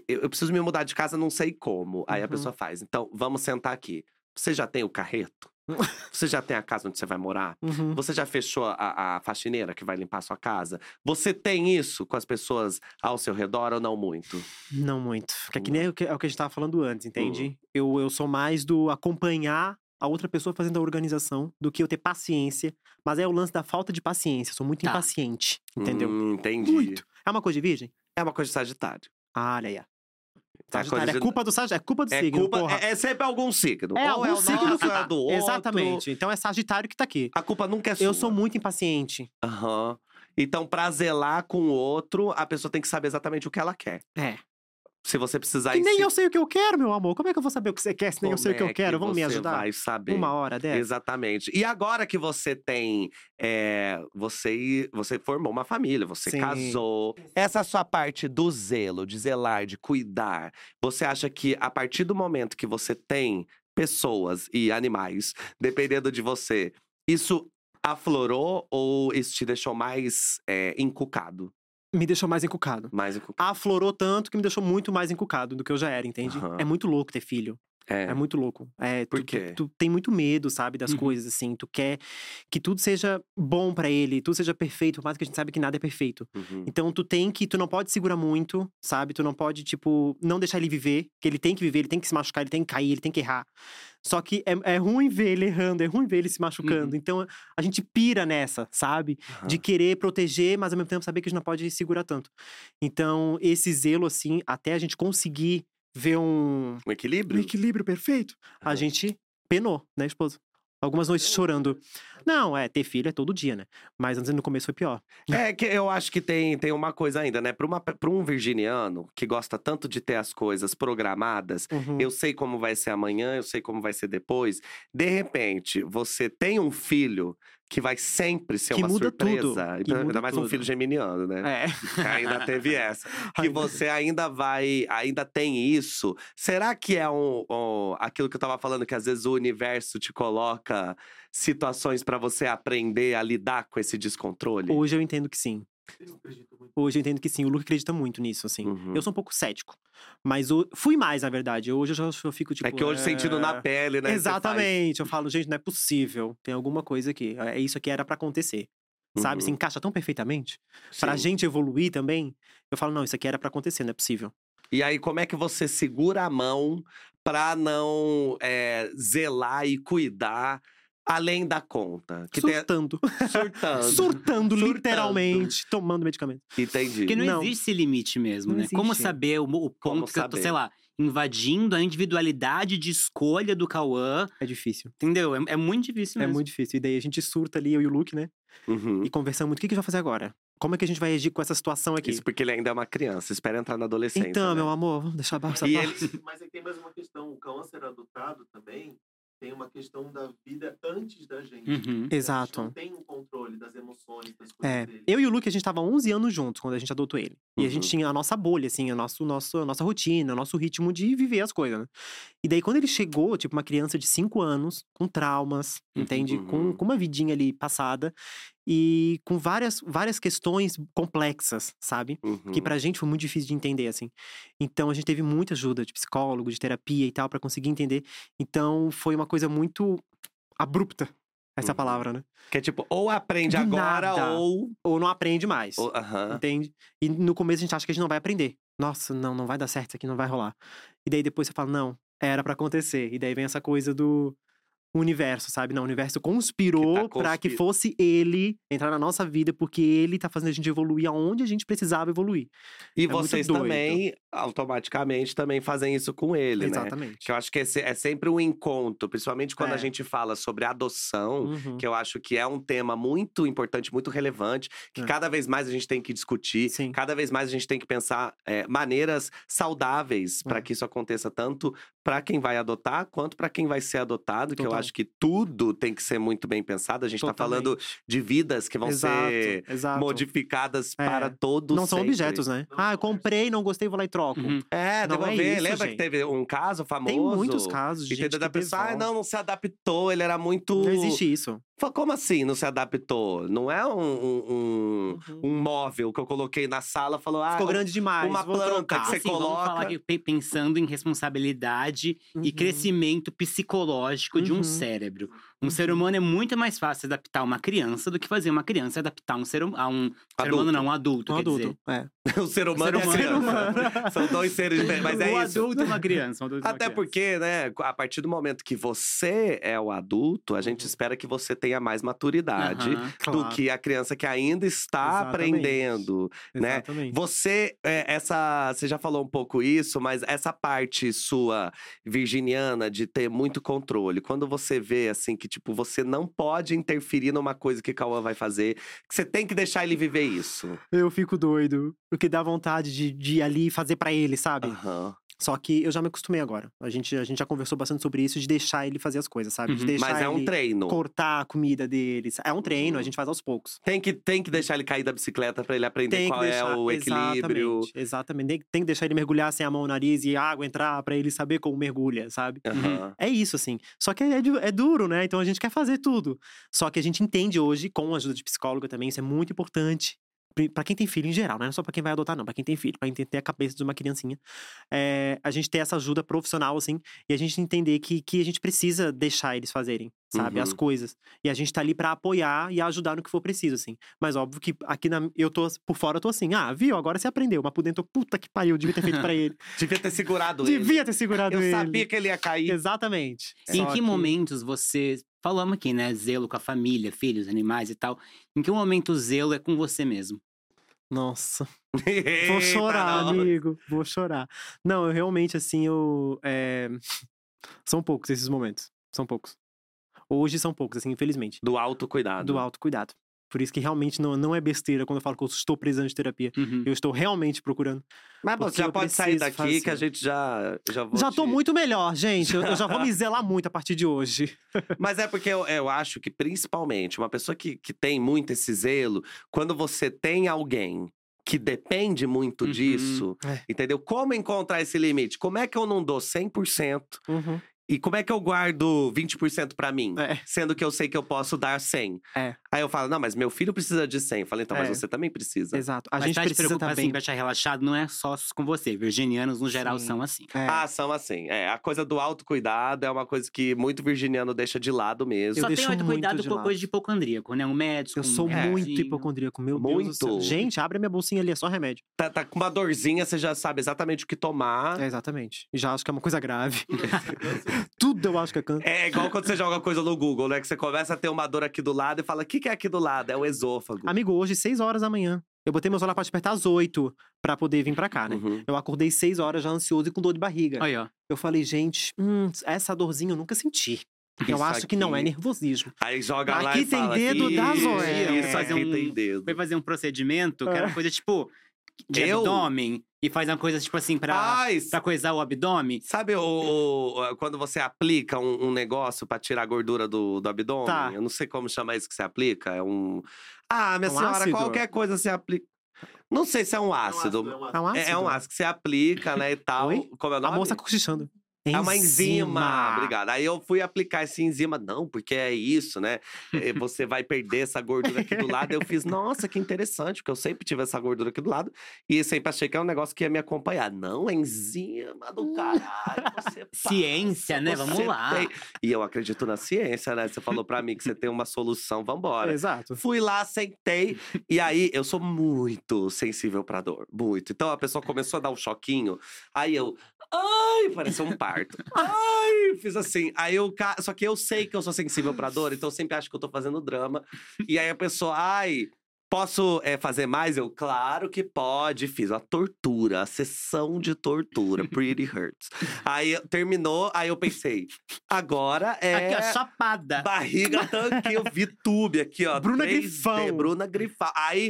me mudar de casa, não sei como. Aí a Uhum. pessoa faz. Então, vamos sentar aqui. Você já tem o carreto? Você já tem a casa onde você vai morar? Uhum. Você já fechou a faxineira que vai limpar a sua casa? Você tem isso com as pessoas ao seu redor ou não muito? Não muito. Que é que nem é o que a gente tava falando antes, entende? Uhum. Eu sou mais do acompanhar a outra pessoa fazendo a organização do que eu ter paciência. Mas é o lance da falta de paciência. Eu sou muito Tá. impaciente, entendeu? Entendi. Muito. É uma coisa de virgem? É uma coisa de Sagitário. Ah, olha aí. É Sagitário. coisa É de- culpa do Sagitário. É culpa do É signo, culpa, porra. é sempre algum signo. É Ou algum é o signo nosso, que ou é do outro. Exatamente. Então é Sagitário que tá aqui. A culpa nunca é sua. Eu sou muito impaciente. Aham. Então, pra zelar com o outro, a pessoa tem que saber exatamente o que ela quer. É. Se você precisar Que nem ensinar, eu sei o que eu quero, meu amor. Como é que eu vou saber o que você quer se nem eu sei o que eu como é quero? Vamos me você ajudar? vai saber. Uma hora dessa? Exatamente. E agora que você tem. Você formou uma família, você Sim. casou. Essa sua parte do zelo, de zelar, de cuidar, você acha que a partir do momento que você tem pessoas e animais dependendo de você, isso aflorou ou isso te deixou mais encucado? Me deixou mais encucado. Mais encucado. Aflorou tanto que me deixou muito mais encucado do que eu já era, entende? Aham. É muito louco ter filho. É muito louco. Por quê? Tu tem muito medo, sabe, das Uhum. coisas, assim. Tu quer que tudo seja bom pra ele, tudo seja perfeito, por mais que a gente sabe que nada é perfeito. Uhum. Então tu não pode segurar muito, sabe? Tu não pode, tipo, não deixar ele viver, que ele tem que viver, ele tem que se machucar, ele tem que cair, ele tem que errar. Só que é ruim ver ele errando, é ruim ver ele se machucando. Então a gente pira nessa, sabe? De querer proteger, mas ao mesmo tempo saber que a gente não pode segurar tanto. Então, esse zelo, assim, até a gente conseguir ver um equilíbrio? equilíbrio perfeito, a gente penou, né, esposa? Algumas noites chorando. Não, ter filho é todo dia, né? Mas antes no começo foi pior. É que eu acho que tem uma coisa ainda, né? Pra um virginiano que gosta tanto de ter as coisas programadas, Uhum. eu sei como vai ser amanhã, eu sei como vai ser depois. De repente, você tem um filho que vai sempre ser Que uma muda surpresa. tudo, que Ainda muda mais um tudo. filho geminiano, né? É. Que ainda teve essa. Que Ainda. você ainda tem isso. Será que é aquilo que eu tava falando, que às vezes o universo te coloca situações pra você aprender a lidar com esse descontrole? Hoje eu entendo que sim. Eu acredito muito. Hoje eu entendo que sim, o Luke acredita muito nisso, assim. Uhum. Eu sou um pouco cético. Mas fui mais, na verdade. Hoje eu fico tipo. É que hoje sentindo na pele, né? Exatamente. Eu falo, gente, não é possível. Tem alguma coisa aqui. É isso aqui era pra acontecer. Sabe? Se Uhum. encaixa tão perfeitamente. Pra Sim. gente evoluir também. Eu falo, não, isso aqui era pra acontecer, não é possível. E aí, como é que você segura a mão pra não zelar e cuidar além da conta? Que Surtando. surtando. Surtando, literalmente. Tomando medicamento. Entendi. Porque não Não. existe esse limite mesmo, Não né? Como existe. saber o Como ponto que eu tô, saber? sei lá, invadindo a individualidade de escolha do Cauã, É difícil. entendeu? É muito difícil É mesmo. muito difícil. E daí a gente surta ali, eu e o Luke, né? Uhum. E conversamos muito. O que a gente vai fazer agora? Como é que a gente vai agir com essa situação aqui? Isso porque ele ainda é uma criança, espera entrar na adolescência. Então, né? meu amor, vamos deixar essa E parte. ele- Mas aí tem mais uma questão. O Cauã ser adotado também tem uma questão da vida antes da gente. Uhum. Exato. A gente não tem um controle das emoções, das coisas É, dele. eu e o Luke, a gente tava 11 anos juntos quando a gente adotou ele. E a gente Uhum. tinha a nossa bolha, assim, a nossa rotina, o nosso ritmo de viver as coisas, né? E daí, quando ele chegou, tipo, uma criança de 5 anos, com traumas, entende? Uhum. Com uma vidinha ali passada. E com várias questões complexas, sabe? Uhum. Que pra gente foi muito difícil de entender, assim. Então, a gente teve muita ajuda de psicólogo, de terapia e tal, pra conseguir entender. Então, foi uma coisa muito abrupta, essa Uhum. palavra, né? Que é tipo, ou aprende Do agora, nada. ou. Ou não aprende mais. Aham. Entende? E no começo a gente acha que a gente não vai aprender. Nossa, não vai dar certo isso aqui, não vai rolar. E daí depois você fala, não, era pra acontecer. E daí vem essa coisa do universo, sabe? Não, o universo conspirou pra que fosse ele entrar na nossa vida, porque ele tá fazendo a gente evoluir aonde a gente precisava evoluir. E muito vocês doido. também, automaticamente, também fazem isso com ele, né? Exatamente. Que eu acho que é sempre um encontro, principalmente quando a É. gente fala sobre adoção, Uhum. que eu acho que é um tema muito importante, muito relevante, que É. cada vez mais a gente tem que discutir, Sim. cada vez mais a gente tem que pensar maneiras saudáveis para É. que isso aconteça tanto para quem vai adotar quanto para quem vai ser adotado, que eu Total. acho que tudo tem que ser muito bem pensado. A gente tá falando de vidas que vão ser Exato. modificadas É. para todos Não são sempre. objetos, né? Não Ah, são eu comprei, não gostei, vou lá e troco. Uhum. É, Não é devolver. isso, Lembra gente. que teve um caso famoso? Tem muitos casos de gente Entendeu? Da que pessoa, devolve. não se adaptou, ele era muito… Não existe isso. Falei, como assim não se adaptou? Não é Uhum. um móvel que eu coloquei na sala, falou… Ficou grande demais, uma vou planta trocar. que você Assim, vamos falar coloca… que pensando em responsabilidade e Uhum. crescimento psicológico de um Uhum. cérebro. Um ser humano é muito mais fácil se adaptar a uma criança do que fazer uma criança adaptar a um ser humano, não, um adulto, Um quer adulto. dizer. É. O ser humano O ser e a criança. humano. São dois seres diferentes, mas é um isso. adulto e uma criança. Um adulto e uma Até criança. porque, né, a partir do momento que você é o adulto, a gente Uhum. espera que você tenha mais maturidade Aham. do que a criança que ainda está Exatamente. aprendendo, né? Exatamente. Você, você já falou um pouco isso, mas essa parte sua virginiana de ter muito controle, quando você vê, assim, que tipo, você não pode interferir numa coisa que Cauã vai fazer, que você tem que deixar ele viver isso. Eu fico doido. Porque dá vontade de ir ali e fazer pra ele, sabe? Aham. Só que eu já me acostumei agora. A gente já conversou bastante sobre isso, de deixar ele fazer as coisas, sabe? De Uhum. deixar Mas é um ele treino. cortar a comida dele. É um treino, Uhum. a gente faz aos poucos. Tem que deixar ele cair da bicicleta pra ele aprender Tem que qual deixar, é o equilíbrio. Exatamente. Tem que deixar ele mergulhar sem a mão no nariz e a água entrar pra ele saber como mergulha, sabe? Aham. É isso, assim. Só que é duro, né? Então a gente quer fazer tudo. Só que a gente entende hoje, com a ajuda de psicóloga também, isso é muito importante. Pra quem tem filho em geral, né? Não é só pra quem vai adotar, não. Pra quem tem filho, pra entender a cabeça de uma criancinha. A gente ter essa ajuda profissional, assim. E a gente entender que a gente precisa deixar eles fazerem, sabe? Uhum. As coisas. E a gente tá ali pra apoiar e ajudar no que for preciso, assim. Mas óbvio que aqui eu tô… Por fora eu tô assim. Ah, viu? Agora você aprendeu. Mas por dentro, puta que pariu. Devia ter feito pra ele. Devia ter segurado ele. Devia ter segurado Eu ele. sabia que ele ia cair. Exatamente. Em Só que momentos você… Falamos aqui, né? Zelo com a família, filhos, animais e tal. Em que momento o zelo é com você mesmo? Nossa. Vou Eita, chorar, não. amigo. Vou chorar. Não, eu realmente, assim, São poucos esses momentos. São poucos. Hoje são poucos, assim, infelizmente. Do autocuidado. Do autocuidado. Por isso que realmente não é besteira quando eu falo que eu estou precisando de terapia. Uhum. Eu estou realmente procurando. Mas Porque você já eu pode sair preciso daqui que a fazer. gente já vou Já tô te- muito melhor, gente. Eu já vou me zelar muito a partir de hoje. Mas é porque eu acho que, principalmente, uma pessoa que tem muito esse zelo, quando você tem alguém que depende muito Uhum. disso, É. entendeu? Como encontrar esse limite? Como é que eu não dou 100%? Uhum. E como é que eu guardo 20% pra mim? Sendo que eu sei que eu posso dar 100. Aí eu falo, não, mas meu filho precisa de 100. Eu falo, então, mas você também precisa. Exato. A gente precisa também. Assim, pra deixar relaxado, não é só com você. Virginianos, no geral, são assim. São assim. A coisa do autocuidado é uma coisa que muito virginiano deixa de lado mesmo. Só tem autocuidado com coisa de hipocondríaco, né? Um médico. Eu sou muito hipocondríaco, meu Deus do céu. Gente, abre a minha bolsinha ali, é só remédio. Tá com uma dorzinha, você já sabe exatamente o que tomar. Exatamente. E já acho que é uma coisa grave. Tudo eu acho que é câncer. É igual quando você joga coisa no Google, né? Que você começa a ter uma dor aqui do lado e fala, o que é aqui do lado? É o esôfago. Amigo, hoje, 6 horas da manhã. Eu botei meu celular pra despertar às 8 pra poder vir pra cá, né? Eu acordei 6 horas já ansioso e com dor de barriga. Aí, ó. Eu falei, gente, essa dorzinha eu nunca senti. Eu acho que não é nervosismo. Aí joga lá aqui e fala, tem dedo da Zoé. Isso aqui tem dedo. Foi fazer um procedimento que era coisa tipo de abdômen. E faz uma coisa tipo assim pra coisar o abdômen. Sabe quando você aplica um negócio pra tirar a gordura do abdômen? Tá. Eu não sei como chama isso que você aplica. É um… minha senhora, ácido? qualquer coisa você aplica… Não sei se é um ácido. É um ácido? É um ácido que você aplica, né, e tal. Oi? Como é o nome? A moça cochichando. É uma enzima. Obrigado. Aí eu fui aplicar essa enzima. Não, porque é isso, né? Você vai perder essa gordura aqui do lado. Eu fiz, nossa, que interessante, porque eu sempre tive essa gordura aqui do lado. E sempre achei que era um negócio que ia me acompanhar. Não, enzima do caralho. Você ciência, né? Vamos lá. E eu acredito na ciência, né? Você falou pra mim que você tem uma solução, vambora. Exato. Fui lá, sentei. E aí, eu sou muito sensível pra dor. Muito. Então, a pessoa começou a dar um choquinho. Aí eu… Ai, pareceu um parto. Ai, fiz assim. Aí só que eu sei que eu sou sensível pra dor, então eu sempre acho que eu tô fazendo drama. E aí a pessoa, posso fazer mais? Eu, claro que pode. Fiz a tortura, a sessão de tortura, Pretty Hurts. Aí terminou, aí eu pensei, agora é… Aqui, ó, chapada. Barriga tanque, eu vi tube aqui, ó. Bruna Grifão. Bruna Grifão. Aí,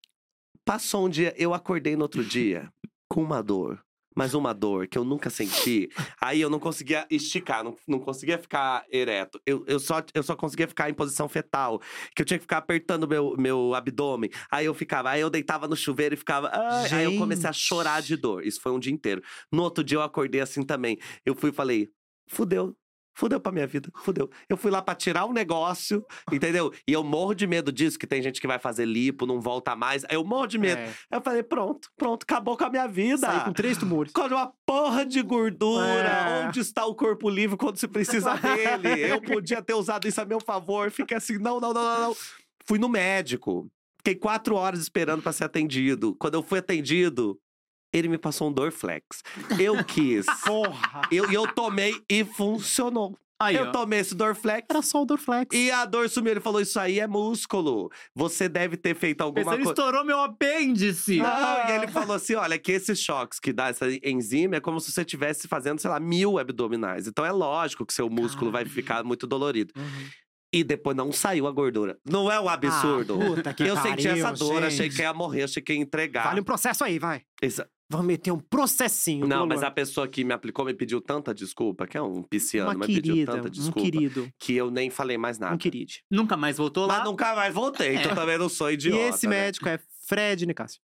passou um dia, eu acordei no outro dia com uma dor. Mas uma dor que eu nunca senti. Aí eu não conseguia esticar, não conseguia ficar ereto. Eu só conseguia ficar em posição fetal. Que eu tinha que ficar apertando meu abdômen. Aí eu deitava no chuveiro e ficava… Aí eu comecei a chorar de dor. Isso foi um dia inteiro. No outro dia eu acordei assim também. Eu fui e falei, fudeu pra minha vida, fudeu. Eu fui lá pra tirar um negócio, entendeu? E eu morro de medo disso, que tem gente que vai fazer lipo, não volta mais. Aí eu morro de medo. Aí eu falei, pronto, acabou com a minha vida. Saí com 3 tumores. Com uma porra de gordura. Onde está o corpo livre quando se precisa dele? Eu podia ter usado isso a meu favor. Fiquei assim, não. Fui no médico. Fiquei 4 horas esperando pra ser atendido. Quando eu fui atendido… Ele me passou um Dorflex. Eu quis. Porra! Eu tomei e funcionou. Aí, eu tomei esse Dorflex. Era só o Dorflex. E a dor sumiu. Ele falou, isso aí é músculo. Você deve ter feito alguma coisa. Ele estourou meu apêndice. Não, e ele falou assim, olha, que esses choques que dá essa enzima é como se você estivesse fazendo, sei lá, 1000 abdominais. Então é lógico que seu músculo vai ficar muito dolorido. E depois não saiu a gordura. Não é um absurdo? Puta que eu senti essa dor, gente. Achei que ia morrer, achei que ia entregar. Vale um processo aí, vai. Vamos meter um processinho. Não, mas a pessoa que me aplicou me pediu tanta desculpa, que é um pisciano, mas pediu tanta desculpa. Querido. Que eu nem falei mais nada. Querido. Nunca mais voltou lá? Mas nunca mais voltei, então também não sou idiota. E esse médico é Fred Nicásio.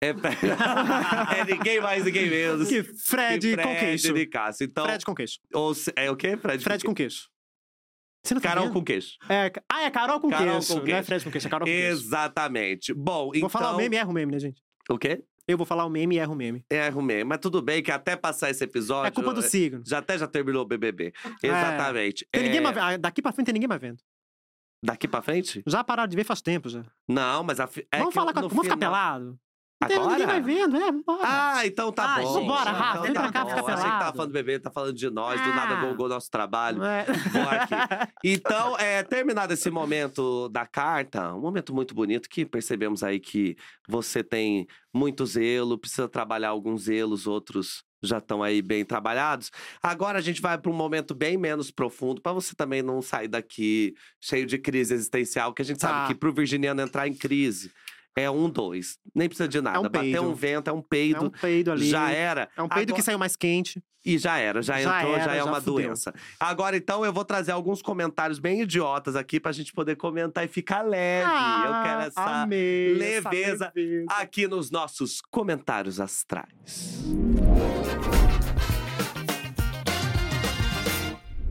É ninguém mais, ninguém menos. Que Fred com queixo. Nicásio. Então, Fred com queixo. É o quê? Fred com queixo. Você não tá Carol vendo? com queixo. É Carol com Carol queixo. com Não é queixo. Fred com queixo, é Carol com queixo. Exatamente. Bom, então… Vou falar o meme e erro o meme, né, gente? O quê? Eu vou falar o meme e erro o meme. Erro o meme. Mas tudo bem que até passar esse episódio… É culpa do signo. Já terminou o BBB. Exatamente. Tem ninguém mais, daqui pra frente tem ninguém mais vendo. Daqui pra frente? Já pararam de ver faz tempo, já. Não, mas… Vamos falar vamos ficar pelado? Agora? Ninguém vai vendo, bora. Então tá bom. Vambora, Rafa, vem pra cá, fica pelado. Achei que tava falando do bebê, tá falando de nós, do nada gongou nosso trabalho. Vou aqui. Então, terminado esse momento da carta, um momento muito bonito que percebemos aí que você tem muito zelo, precisa trabalhar alguns zelos, outros já estão aí bem trabalhados. Agora a gente vai para um momento bem menos profundo, para você também não sair daqui cheio de crise existencial, que a gente sabe que pro virginiano entrar em crise é 2. Nem precisa de nada. Bater um vento, é um peido. É um peido ali. Já era. É um peido que saiu mais quente. E já entrou, já é uma fudeu. doença. Agora, então, eu vou trazer alguns comentários bem idiotas aqui pra gente poder comentar e ficar leve. Eu quero essa leveza aqui nos nossos comentários astrais.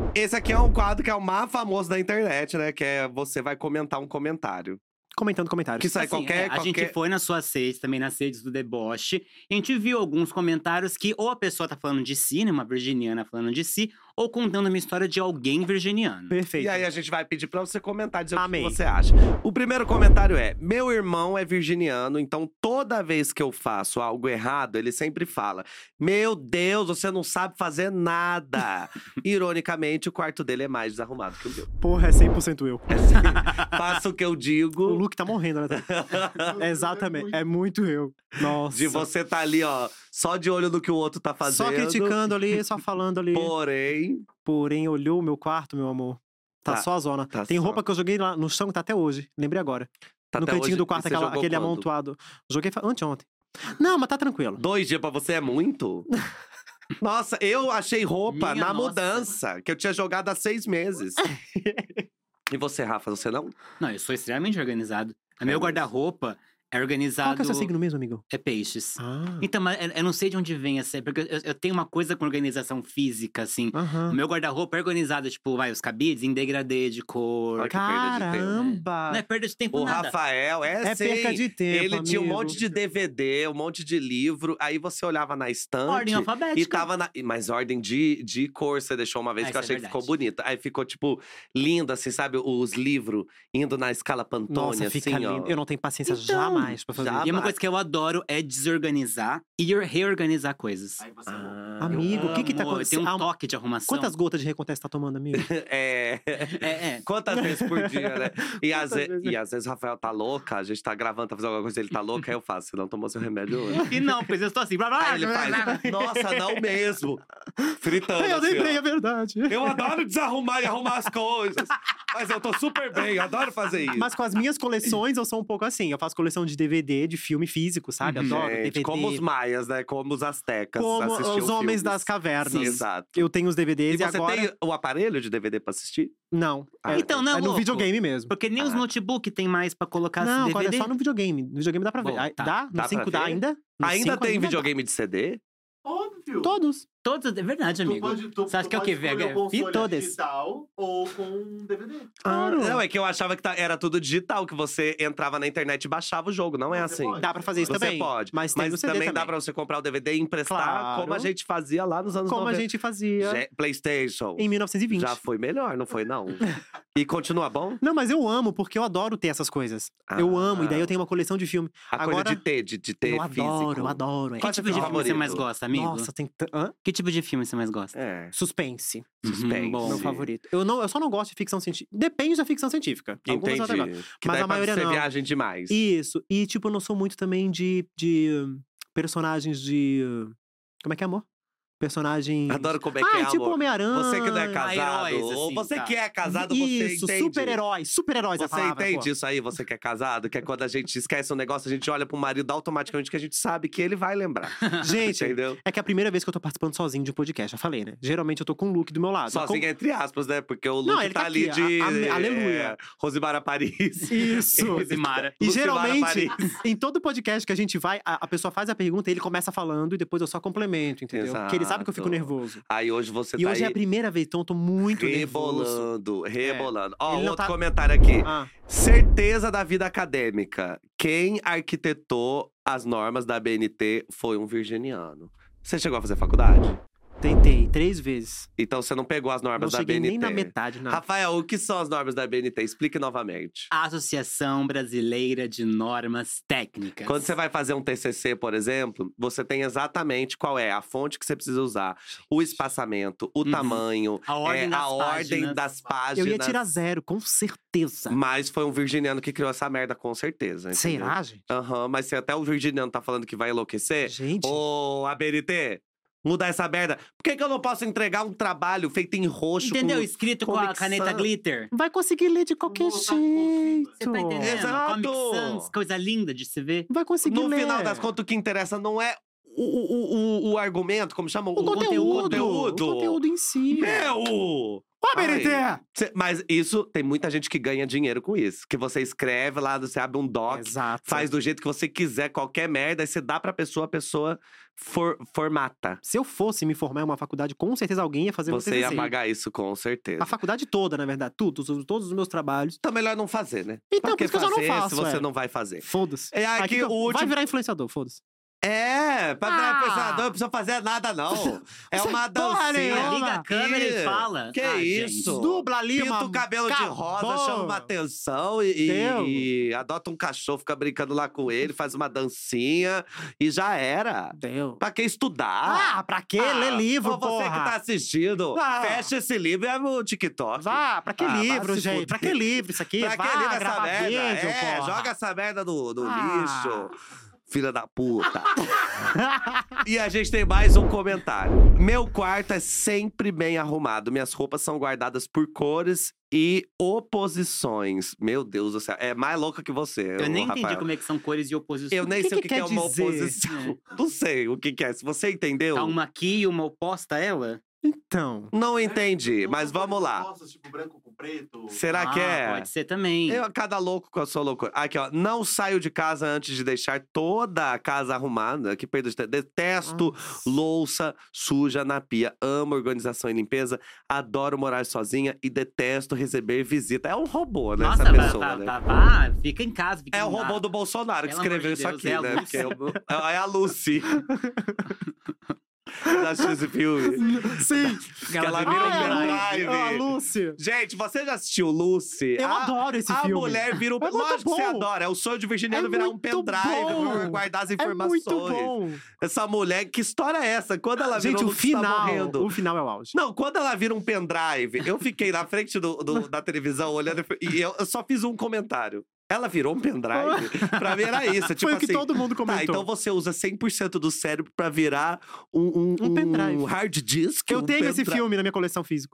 Esse aqui é um quadro que é o mais famoso da internet, né? Que é você vai comentar um comentário. Comentando comentários. Que sai qualquer… A gente foi nas suas redes, também nas redes do Deboche. A gente viu alguns comentários que ou a pessoa tá falando de si, né? Uma virginiana falando de si, ou contando uma história de alguém virginiano. Perfeito. E aí a gente vai pedir pra você comentar, dizer Amei. o que você acha. O primeiro comentário é: meu irmão é virginiano, então toda vez que eu faço algo errado, ele sempre fala: meu Deus, você não sabe fazer nada. Ironicamente, o quarto dele é mais desarrumado que o meu. Porra, é 100% eu. Faço o que eu O digo. Luke tá morrendo, né? Exatamente. É muito eu. Nossa. De você tá ali, ó, só de olho no que o outro tá fazendo. Só criticando ali, só falando ali. Porém, olhou o meu quarto, meu amor. Tá só a zona. tá Tem só. roupa que eu joguei lá no chão que tá até hoje. Lembrei agora. tá No até cantinho hoje, do quarto, e você jogou aquele quando? amontoado. Joguei anteontem. Não, mas tá tranquilo. 2 dias pra você é muito? Nossa, eu achei roupa Minha na nossa. mudança, que eu tinha jogado há 6 meses. E você, Rafa, você não? Não, eu sou extremamente organizado. O meu mesmo? guarda-roupa é organizado… Qual que é o seu signo mesmo, amigo? É peixes. Ah. Então, mas eu não sei de onde vem essa… Porque eu tenho uma coisa com organização física, assim. O Aham. meu guarda-roupa é organizado, tipo, os cabides em degradê de cor. Olha que perda de tempo. Caramba! Não é perda de tempo O nada. Rafael, É sim. perca de tempo, Ele tinha um amigo. monte de DVD, um monte de livro. Aí você olhava na estante Ordem alfabética. e tava na… Mas ordem de cor você deixou uma vez, que eu Isso é achei que ficou verdade. bonita. Aí ficou, tipo, lindo, assim, sabe? Os livros indo na escala Pantone, Nossa, assim, fica ó. lindo. Eu não tenho paciência Então, jamais pra fazer já- isso. E uma coisa que eu adoro é desorganizar e reorganizar coisas. Aí você Amigo, o que tá Amor, acontecendo? Tem um toque de arrumação. Quantas gotas de Recontest tá tomando, amigo? É… É. Quantas vezes por dia, né? E às, Quantas vezes? e às vezes o Rafael tá louca, a gente tá gravando, tá fazendo alguma coisa, ele tá louco, aí eu faço. Você não tomou seu remédio hoje. E não, pois eu estou assim… Aí ele faz, nossa, não mesmo. Fritando Eu assim, lembrei, ó. é verdade. Eu adoro desarrumar e arrumar as coisas. Mas eu tô super bem, eu adoro fazer isso. Mas com as minhas coleções, eu sou um pouco assim. Eu faço coleção de DVD, de filme físico, sabe? Adoro Gente, DVD. como os maias, né? Como os astecas Como assistiam os homens filmes. das cavernas. Exato. Eu tenho os E DVDs e, você agora… tem o aparelho de DVD pra assistir? Não. Ah, Então, não, é no louco. videogame mesmo. Porque nem os Ah. notebook tem mais pra colocar Não, esse agora DVD. é só no videogame. No videogame dá pra ver. Bom, Ah, tá. Dá? No Dá 5 pra dá ver? ainda? No Ainda 5 tem dá. videogame de CD? Óbvio. Todos. Todos, é verdade, amigo. Tu Você acha que é o quê? pode escolher VH? console Todas. digital ou com DVD. Ah, Não, é que eu achava que era tudo digital, que você entrava na internet e baixava o jogo. Não é Você assim. pode. Dá pra fazer isso Você também. pode. Mas tem no CD também também. dá pra você comprar o DVD e emprestar, Claro. como a gente fazia lá nos anos Como 90. a gente fazia PlayStation. em 1920. Já foi melhor, não foi não? E continua bom? Não, mas eu amo, porque eu adoro ter essas coisas. Eu amo, e daí eu tenho uma coleção de filme. A coisa Agora, de ter eu físico. adoro, eu adoro. Que Qual é tipo seu de filme você favorito? mais gosta, amigo? Nossa, tem… Hã? Que tipo de filme você mais gosta? É, Suspense. suspense. bom. Meu favorito. Eu só não gosto de ficção científica. Depende da ficção científica. Algumas eu até gosto. Entendi. Que Mas daí a maioria você não. viagem demais. Isso. E, tipo, eu não sou muito também de personagens de… Como é que é, amor? Personagens… Adoro como é que é, tipo amor. Homem-Aranha. Você que não é casado, heróis, ou assim, você tá. que é casado, você Isso, entende. super-heróis. Super-heróis é a Você palavra, entende pô. isso aí, você que é casado? Que é quando a gente esquece um negócio, a gente olha pro marido automaticamente, que a gente sabe que ele vai lembrar. Gente, Entendeu? é que é a primeira vez que eu tô participando sozinho de um podcast, já falei, né? Geralmente eu tô com o Luke do meu lado. Sozinho entre aspas, né? Porque o Luke Não, ele tá tá ali aqui, de… aleluia. Rosimara Paris. Isso. Rosimara. E Lucimara geralmente, Paris. em todo podcast que a gente vai, a pessoa faz a pergunta e ele começa falando e depois eu só complemento, entendeu? Porque ele sabe que eu fico Exato. nervoso. Aí hoje você E tá hoje é aí a primeira vez, então eu tô muito nervoso. rebolando. Ó, Ele não outro tá- comentário aqui. Ah, Certeza da vida acadêmica. Quem arquitetou as normas da BNT foi um virginiano. Você chegou a fazer faculdade? tentei 3 vezes. Então você não pegou as Não normas da cheguei BNT. nem na metade, não. Rafael, o que são as normas da BNT? Explique novamente. Associação Brasileira de Normas Técnicas. Quando você vai fazer um TCC, por exemplo, você tem exatamente qual é a fonte que você precisa usar, o espaçamento, o tamanho, A ordem das ordem páginas. das páginas. Eu ia tirar 0, com certeza. Mas foi um virginiano que criou essa merda, com certeza. entendeu? Será, gente? Aham, mas se até o virginiano tá falando que vai enlouquecer, Gente, ô, ABNT, mudar essa merda. Por que eu não posso entregar um trabalho feito em roxo? Entendeu? com- Escrito com a Comic caneta Sans? glitter. vai conseguir ler de qualquer Vou botar jeito. Você tá entendendo? Exato! Comic Sans, coisa linda de se ver. Vai conseguir No ler. final das contas, o que interessa não é o argumento, como chama? O conteúdo. conteúdo. O conteúdo em si. Meu! Ô, BNT! Mas isso, tem muita gente que ganha dinheiro com isso. Que você escreve lá, você abre um doc, Exato. faz do jeito que você quiser, qualquer merda, aí você dá pra pessoa, a pessoa formata. Se eu fosse me formar em uma faculdade, com certeza alguém ia fazer Você ia pagar isso, com certeza. A faculdade toda, na verdade. Todos os meus trabalhos. Então, melhor não fazer, né? Então, Pra por isso que eu já não fazer faço, se você não vai fazer. Foda-se. É aqui Aqui, o último. Vai virar influenciador, foda-se. Pra virar influenciador, não precisa fazer nada, não. É uma dancinha. nenhuma. Liga a câmera e fala. Que isso? Gente. Dubla ali, Pinta mano. o cabelo de rosa, chama uma atenção e adota um cachorro, fica brincando lá com ele, faz uma dancinha e já era. Deu. Pra que estudar? Pra que ler livro, Ou você porra? que tá assistindo, fecha esse livro e abre o TikTok. Pra que livro, vai se gente? fuder. Pra que livro isso aqui? Pra que livro essa gravar merda? vídeo, porra. Joga essa merda no lixo. Filha da puta. E a gente tem mais um comentário. Meu quarto é sempre bem arrumado. Minhas roupas são guardadas por cores e oposições. Meu Deus do céu. É mais louca que você. Eu nem Rafael. entendi como é que são cores e oposições. Eu nem sei o que é uma dizer? oposição. Não sei o que é. Se você entendeu, Tá uma aqui e uma oposta a ela? Então. não entendi. Mas vamos lá. Nossa, tipo branco com preto. Será que é? Pode ser também. Cada louco com a sua loucura. Aqui, ó. Não saio de casa antes de deixar toda a casa arrumada. Que perda de tempo. Detesto louça suja na pia. Amo organização e limpeza. Adoro morar sozinha e detesto receber visita. É um robô, né? Nossa, essa pessoa, né? fica em casa. Fica É o em robô do Bolsonaro que Pelo amor escreveu de isso Deus, aqui, é a né? Lucy. Porque é a Lucy. Da X filme. Sim. Que ela vira um pendrive. A Lucy. Gente, você já assistiu Lucy? Eu adoro esse a filme. Mulher vira um É muito Lógico que você bom. adora. É o sonho de virginiano É virar um muito pendrive, bom. guardar as É informações. muito bom. Essa mulher, que história é essa? Quando ela Gente, virou o final. morrendo. O final é o auge. Não, quando ela vira um pendrive, eu fiquei na frente da televisão olhando e eu só fiz um comentário. Ela virou um pendrive? Pra mim era isso. Tipo Foi o que assim, todo mundo comentou. Tá, então você usa 100% do cérebro pra virar um pendrive. um hard disk? Eu um tenho esse pendrive. filme na minha coleção física.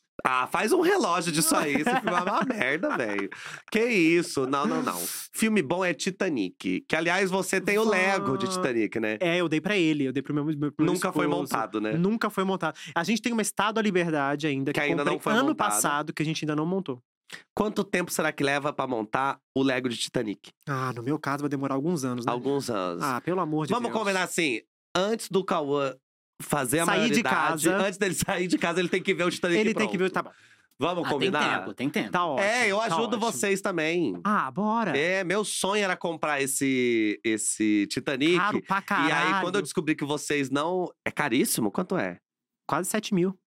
Faz um relógio disso aí. Esse filme é uma merda, velho. Que isso? Não. Filme bom é Titanic. Que, aliás, você tem o Lego de Titanic, né? Eu dei pra ele. Eu dei pro meu Nunca foi esposo. montado, né? Nunca foi montado. A gente tem uma Estátua da Liberdade ainda. Que ainda comprei não foi ano montada. passado, que a gente ainda não montou. Quanto tempo será que leva pra montar o Lego de Titanic? No meu caso vai demorar alguns anos, né? Alguns anos. Pelo amor de Vamos Deus. combinar assim, antes do Cauã fazer a Sair de maioridade, casa. antes dele sair de casa, ele tem que ver o Titanic Ele tem pronto. que ver, tá bom. Vamos combinar? Tem tempo. Tá ótimo. Eu tá ajudo ótimo. vocês também. Bora. Meu sonho era comprar esse Titanic. Caro pra caralho. E aí, quando eu descobri que vocês não… É caríssimo? Quanto é? Quase 7 mil.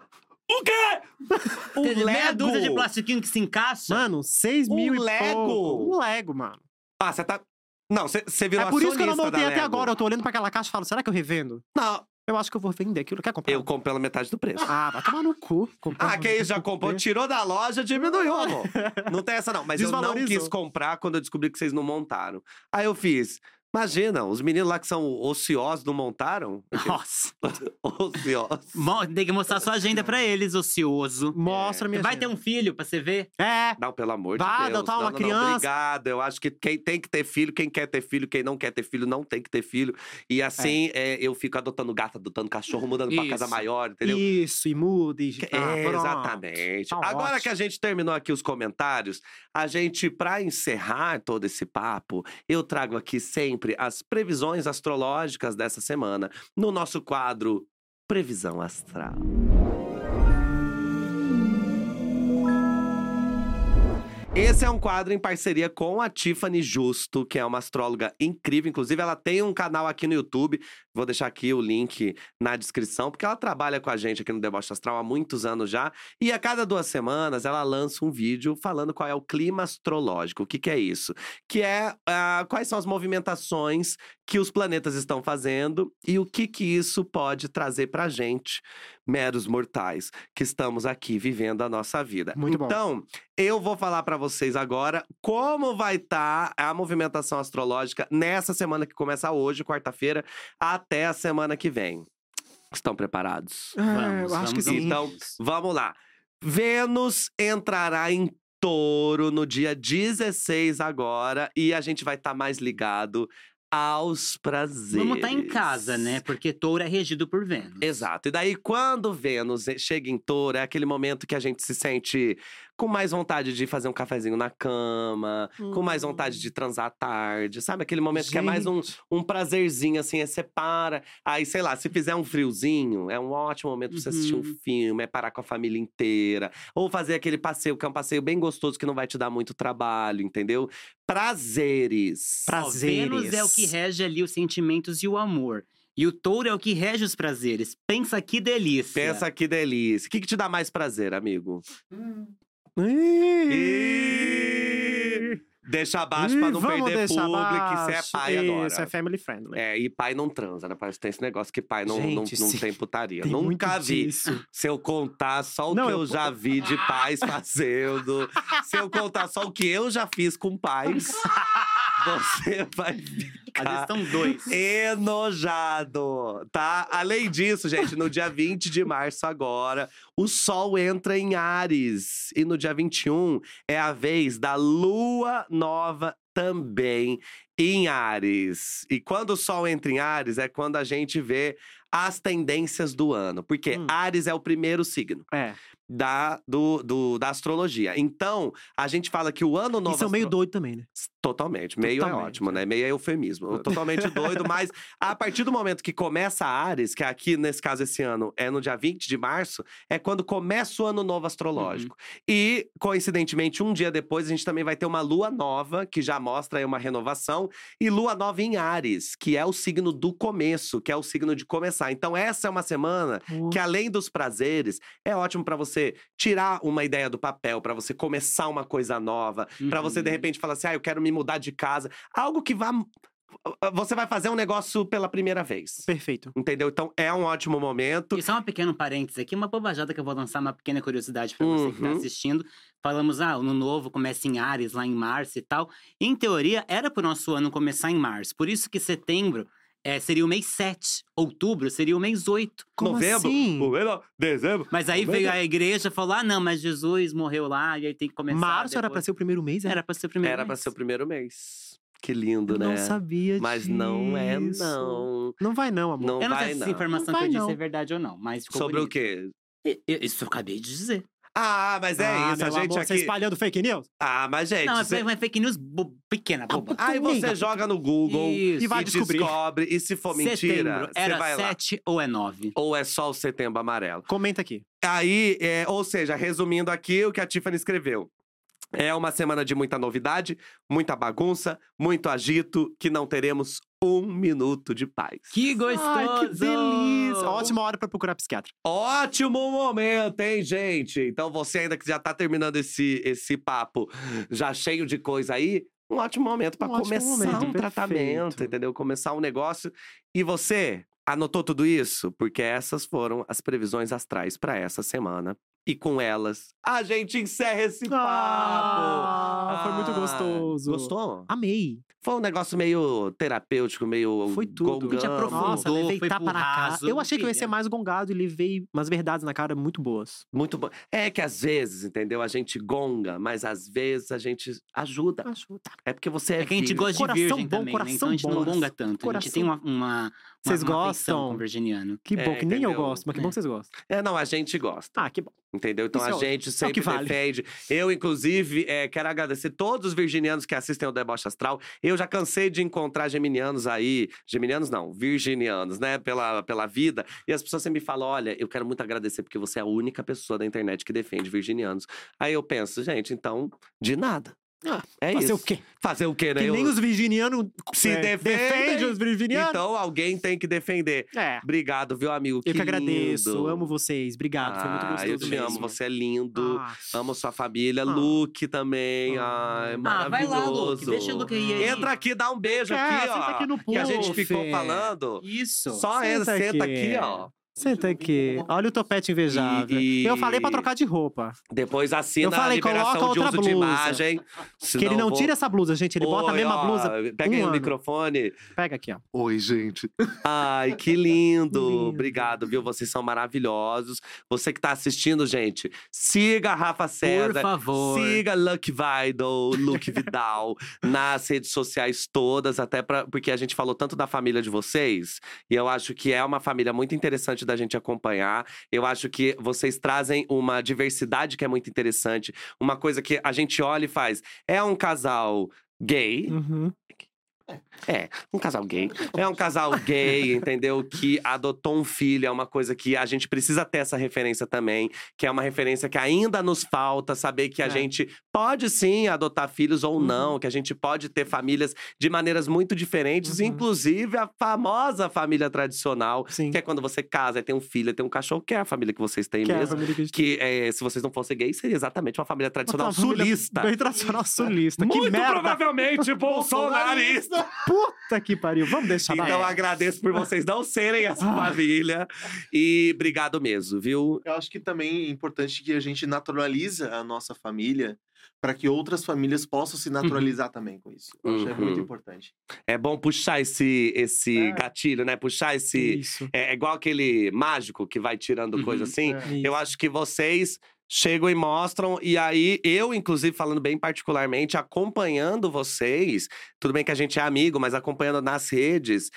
O quê? O Meia Lego? dúzia de plastiquinho que se encaixa. Mano, 6 mil e Lego? pouco. Um Lego, mano. Você tá… Não, você virou É por isso que eu não acionista montei da até Lego. agora. Eu tô olhando pra aquela caixa e falo, será que eu revendo? Não, Eu acho que eu vou vender aquilo. Quer comprar? eu compro pela metade do preço. Vai tomar no cu. Que isso, já comprou, tirou da loja, diminuiu, amor. Não tem essa não, mas eu não Desvalorizou. quis comprar quando eu descobri que vocês não montaram. Aí eu fiz… Imagina, os meninos lá que são ociosos não montaram? Nossa. Ociosos. Tem que mostrar sua agenda pra eles, ocioso. Mostra minha Vai agenda. ter um filho pra você ver? Não, pelo amor de Vai Deus. adotar uma não, criança. Obrigado. Eu acho que quem tem que ter filho, quem quer ter filho, quem não quer ter filho, não tem que ter filho. E assim, eu fico adotando gato, adotando cachorro, mudando pra casa Isso. maior, entendeu? Isso, e muda. Pronto. Exatamente. Tá Agora ótimo. que a gente terminou aqui os comentários, a gente, pra encerrar todo esse papo, eu trago aqui sempre as previsões astrológicas dessa semana, no nosso quadro Previsão Astral. Esse é um quadro em parceria com a Tiffany Justo, que é uma astróloga incrível. Inclusive, ela tem um canal aqui no YouTube. Vou deixar aqui o link na descrição, porque ela trabalha com a gente aqui no Deboche Astral há muitos anos já. E a cada 2 semanas, ela lança um vídeo falando qual é o clima astrológico. O que é isso? Que é quais são as movimentações que os planetas estão fazendo e o que isso pode trazer pra gente, meros mortais, que estamos aqui vivendo a nossa vida. Muito bom. Então, eu vou falar pra vocês agora como vai estar a movimentação astrológica nessa semana que começa hoje, quarta-feira, até a semana que vem. Estão preparados? Eu acho que sim. Então, vamos lá. Vênus entrará em Touro no dia 16 agora e a gente vai estar mais ligado aos prazeres. Vamos estar em casa, né? Porque touro é regido por Vênus. Exato. E daí, quando Vênus chega em touro, é aquele momento que a gente se sente com mais vontade de fazer um cafezinho na cama, com mais vontade de transar à tarde, sabe? Aquele momento que é mais um prazerzinho, assim, é você para. Aí, sei lá, se fizer um friozinho, é um ótimo momento pra você assistir um filme, é parar com a família inteira. Ou fazer aquele passeio, que é um passeio bem gostoso, que não vai te dar muito trabalho, entendeu? Prazeres. Ó, Vênus é o que rege ali os sentimentos e o amor. E o touro é o que rege os prazeres. Pensa que delícia. Pensa que delícia. O que te dá mais prazer, amigo? Deixa abaixo pra não perder público, que você é pai agora. Isso é family friendly. É, e pai não transa, né? Parece que tem esse negócio que pai não tem putaria. Tem Nunca vi. disso. Se eu contar só o que eu já vi de pais fazendo, se eu contar só o que eu já fiz com pais, você vai Às vezes estão dois. enojado, tá? Além disso, gente, no dia 20 de março agora, o Sol entra em Áries. E no dia 21 é a vez da Lua Nova também em Áries. E quando o Sol entra em Áries, é quando a gente vê as tendências do ano. Porque Áries é o primeiro signo. Da astrologia. Então, a gente fala que o ano novo… E são meio doido também, né? Totalmente. Meio é ótimo, né? Meio é eufemismo. Totalmente doido, mas a partir do momento que começa a Áries, que aqui, nesse caso, esse ano, é no dia 20 de março, é quando começa o ano novo astrológico. E, coincidentemente, um dia depois, a gente também vai ter uma lua nova, que já mostra aí uma renovação, e lua nova em Áries, que é o signo do começo, que é o signo de começar. Então, essa é uma semana que, além dos prazeres, é ótimo pra você tirar uma ideia do papel, pra você começar uma coisa nova, pra você, de repente, falar assim, eu quero me mudar de casa. Algo que vá… Você vai fazer um negócio pela primeira vez. Perfeito. Entendeu? Então, é um ótimo momento. E só um pequeno parênteses aqui, uma bobajada que eu vou lançar, uma pequena curiosidade pra você que tá assistindo. Falamos, ano novo começa em Áries, lá em março e tal. Em teoria, era pro nosso ano começar em março. Por isso que setembro… seria o mês 7. Outubro seria o mês 8. Como novembro, assim? dezembro. Mas aí veio a igreja e falou: não, mas Jesus morreu lá, e aí tem que começar. Março era pra ser o primeiro mês? Era pra ser o primeiro Era mês. pra ser o primeiro mês. Que lindo, né? Não sabia Mas disso. não é, não. Não vai não, amor. Não Eu não vai, sei se não. essa informação Não que eu vai, disse não. é verdade ou não, mas ficou Sobre bonito. o quê? Isso eu acabei de dizer. Ah, mas é isso, a meu gente amor, aqui… Você espalhando fake news? Ah, mas gente… Não, você… é uma fake news pequena, boba. Aí você joga no Google Isso. E vai descobrir. descobre. E se for mentira, Setembro, você era vai lá. 7 ou é 9? Ou é só o setembro amarelo. Comenta aqui. Aí, ou seja, resumindo aqui o que a Tiffany escreveu. É uma semana de muita novidade, muita bagunça, muito agito, que não teremos um minuto de paz. Que gostoso! Ai, que delícia! Ótima hora pra procurar psiquiatra. Ótimo momento, hein, gente? Então você ainda que já tá terminando esse papo já cheio de coisa aí, um ótimo momento pra começar um tratamento, entendeu? Começar um negócio. E você anotou tudo isso? Porque essas foram as previsões astrais pra essa semana. E com elas, a gente encerra esse papo. Foi muito gostoso. Gostou? Amei. Foi um negócio meio terapêutico, meio Foi tudo. A gente gongando. aprofundou. Nossa, levei foi tapa pro na cara. raso, Eu achei que eu ia filha. ser mais gongado e levei umas verdades na cara muito boas. Muito bom. É que às vezes, entendeu? A gente gonga, mas às vezes a gente ajuda. É porque você é É que a gente virgem. gosta de Coração virgem bom, também, né? coração Então a gente não bom. gonga tanto. A gente Coração- tem uma Vocês afeição gostam? com o virginiano. Que bom, que nem eu entendeu? gosto, mas que bom que vocês gostam. Não, a gente gosta. Ah, que bom. Entendeu? Então Isso é a ótimo. gente É o sempre que vale. defende. Eu, inclusive, quero agradecer todos os virginianos que assistem ao Deboche Astral. Eu já cansei de encontrar geminianos aí. Geminianos não, virginianos, né? Pela vida. E as pessoas sempre me falam: olha, eu quero muito agradecer porque você é a única pessoa da internet que defende virginianos. Aí eu penso, gente, então, de nada. É Fazer isso. o quê? Fazer o quê, né? Que nem os virginianos se defendem os virginianos. Então alguém tem que defender. Obrigado, viu, amigo? Eu que agradeço, lindo. amo vocês. Obrigado, foi muito gostoso Eu te mesmo. amo, você é lindo. Ah. Amo sua família. Luke também. Ai, vai lá, maravilhoso. Luke. Deixa o Luke aí. Entra aqui, dá um beijo aqui, ó. senta aqui no que a gente puff. ficou falando. Isso. Só senta aqui, ó. Senta aqui. Olha o topete invejável. Eu falei pra trocar de roupa. Depois assina Eu falei, a liberação coloca de outra uso de blusa. imagem. Que ele não tira essa blusa, gente. Ele bota a mesma blusa. Pega aí o ano. microfone. Pega aqui, ó. Oi, gente. Ai, que lindo. Lindo. Obrigado, viu? Vocês são maravilhosos. Você que tá assistindo, gente, siga a Rafa César. Por favor. Siga Luke Vidal nas redes sociais todas, até porque a gente falou tanto da família de vocês. E eu acho que é uma família muito interessante da gente acompanhar. Eu acho que vocês trazem uma diversidade que é muito interessante. Uma coisa que a gente olha e faz. É um casal gay. Uhum. É, um casal gay. É um casal gay, entendeu? Que adotou um filho. É uma coisa que a gente precisa ter essa referência também. Que é uma referência que ainda nos falta. Saber que a gente pode sim adotar filhos ou não. Que a gente pode ter famílias de maneiras muito diferentes. Inclusive a famosa família tradicional. Sim. Que é quando você casa e tem um filho, tem um cachorro. Que é a família que vocês têm Que é a mesmo. família que a gente Que se vocês não fossem gays, seria exatamente uma família tradicional Uma família sulista. Bem tradicional sulista. Que Muito merda. provavelmente bolsonarista. Puta que pariu. Vamos deixar Então agradeço por vocês não serem essa família. E obrigado mesmo, viu? Eu acho que também é importante que a gente naturaliza a nossa família para que outras famílias possam se naturalizar também com isso. Eu acho que é muito importante. É bom puxar esse gatilho, né? Puxar esse… Isso. É igual aquele mágico que vai tirando coisa assim. Isso. Eu acho que vocês… chegam e mostram, e aí eu, inclusive, falando bem particularmente, acompanhando vocês, tudo bem que a gente é amigo, mas acompanhando nas redes,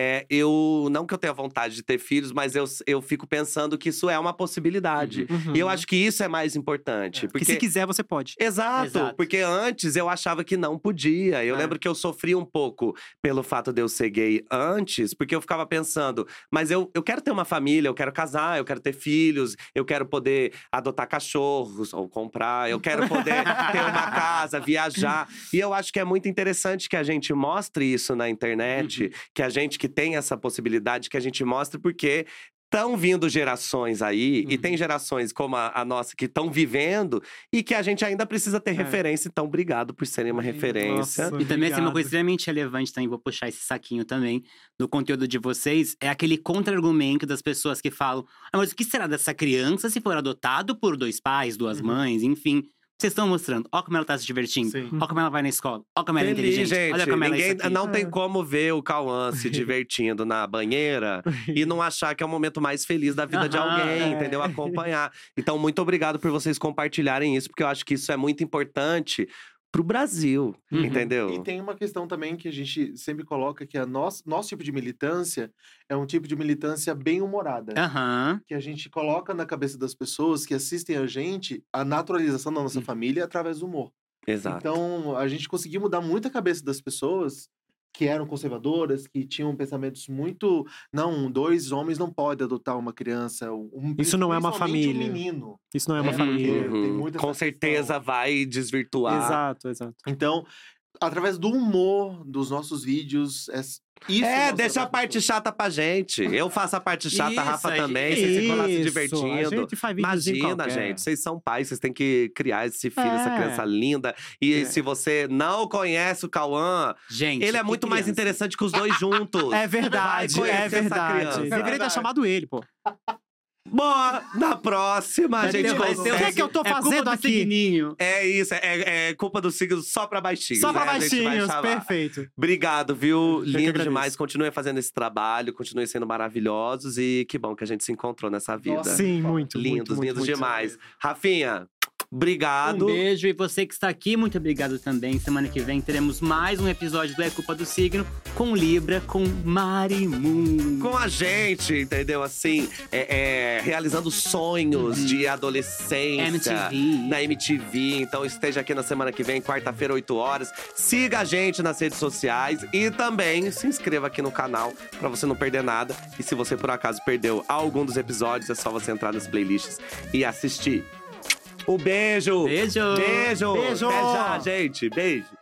não que eu tenha vontade de ter filhos, mas eu fico pensando que isso é uma possibilidade. E eu acho que isso é mais importante. Porque Que se quiser, você pode. Exato, porque antes eu achava que não podia. Eu lembro que eu sofri um pouco pelo fato de eu ser gay antes, porque eu ficava pensando, mas eu quero ter uma família, eu quero casar, eu quero ter filhos, eu quero poder adotar cachorros ou comprar, eu quero poder ter uma casa, viajar. E eu acho que é muito interessante que a gente mostre isso na internet, que a gente que tem essa possibilidade, que a gente mostre, porque estão vindo gerações aí, e tem gerações como a nossa que estão vivendo e que a gente ainda precisa ter referência. Então, obrigado por serem uma referência. Nossa, E também, assim, uma obrigado. coisa extremamente relevante também, vou puxar esse saquinho também, do conteúdo de vocês, é aquele contra-argumento das pessoas que falam: ah, mas o que será dessa criança se for adotado por 2 pais, 2 mães, enfim… Vocês estão mostrando, ó como ela tá se divertindo, Sim. ó como ela vai na escola, ó como ela é Feliz, inteligente, gente. olha como ela é Ninguém isso aqui. não tem como ver o Cauã se divertindo na banheira e não achar que é o momento mais feliz da vida de alguém, entendeu? Acompanhar. Então, muito obrigado por vocês compartilharem isso, porque eu acho que isso é muito importante pro Brasil, entendeu? E tem uma questão também que a gente sempre coloca, que nosso tipo de militância é um tipo de militância bem-humorada. Que a gente coloca na cabeça das pessoas que assistem a gente a naturalização da nossa família através do humor. Exato. Então, a gente conseguiu mudar muito a cabeça das pessoas que eram conservadoras, que tinham pensamentos muito… Não, 2 homens não podem adotar uma criança. Isso não é uma principalmente família. um menino. Isso não é uma Porque família. tem muita Com essa certeza questão. vai desvirtuar. Exato. Então, através do humor dos nossos vídeos, isso mostra deixa a pra parte pessoa. chata pra gente. Eu faço a parte chata, a Rafa Isso, também. Vocês ficam lá se Isso, divertindo. a gente faz videozinho Imagina, qualquer. gente. Vocês são pais, vocês têm que criar esse filho, essa criança linda. E se você não conhece o Cauã, Gente, ele é que muito mais criança. interessante que os 2 juntos. É verdade, Vai é conhecer essa verdade. criança. Deveria ter chamado ele, pô. Bom, na próxima a gente Vai ter O que é consegue. que eu tô É culpa fazendo do aqui? signinho. É isso, é culpa do signo só pra baixinhos. Só pra né? A gente vai baixinhos, chamar. perfeito. Obrigado, viu? que Lindo agradeço. demais. Continue fazendo esse trabalho, continue sendo maravilhosos. E que bom que a gente se encontrou nessa vida. Nossa, Sim, muito, Lindos, muito, lindos muito. demais. Rafinha, obrigado. Um beijo, e você que está aqui, muito obrigado também. Semana que vem teremos mais um episódio do É Culpa do Signo, com Libra, com Marimun. Com a gente, entendeu? Assim, realizando sonhos de adolescência. MTV. Na MTV. Então esteja aqui na semana que vem, quarta-feira, 8 horas. Siga a gente nas redes sociais e também se inscreva aqui no canal pra você não perder nada. E se você por acaso perdeu algum dos episódios, é só você entrar nas playlists e assistir. Um beijo! Beijo! Beijo! Beijo! Até já, gente! Beijo!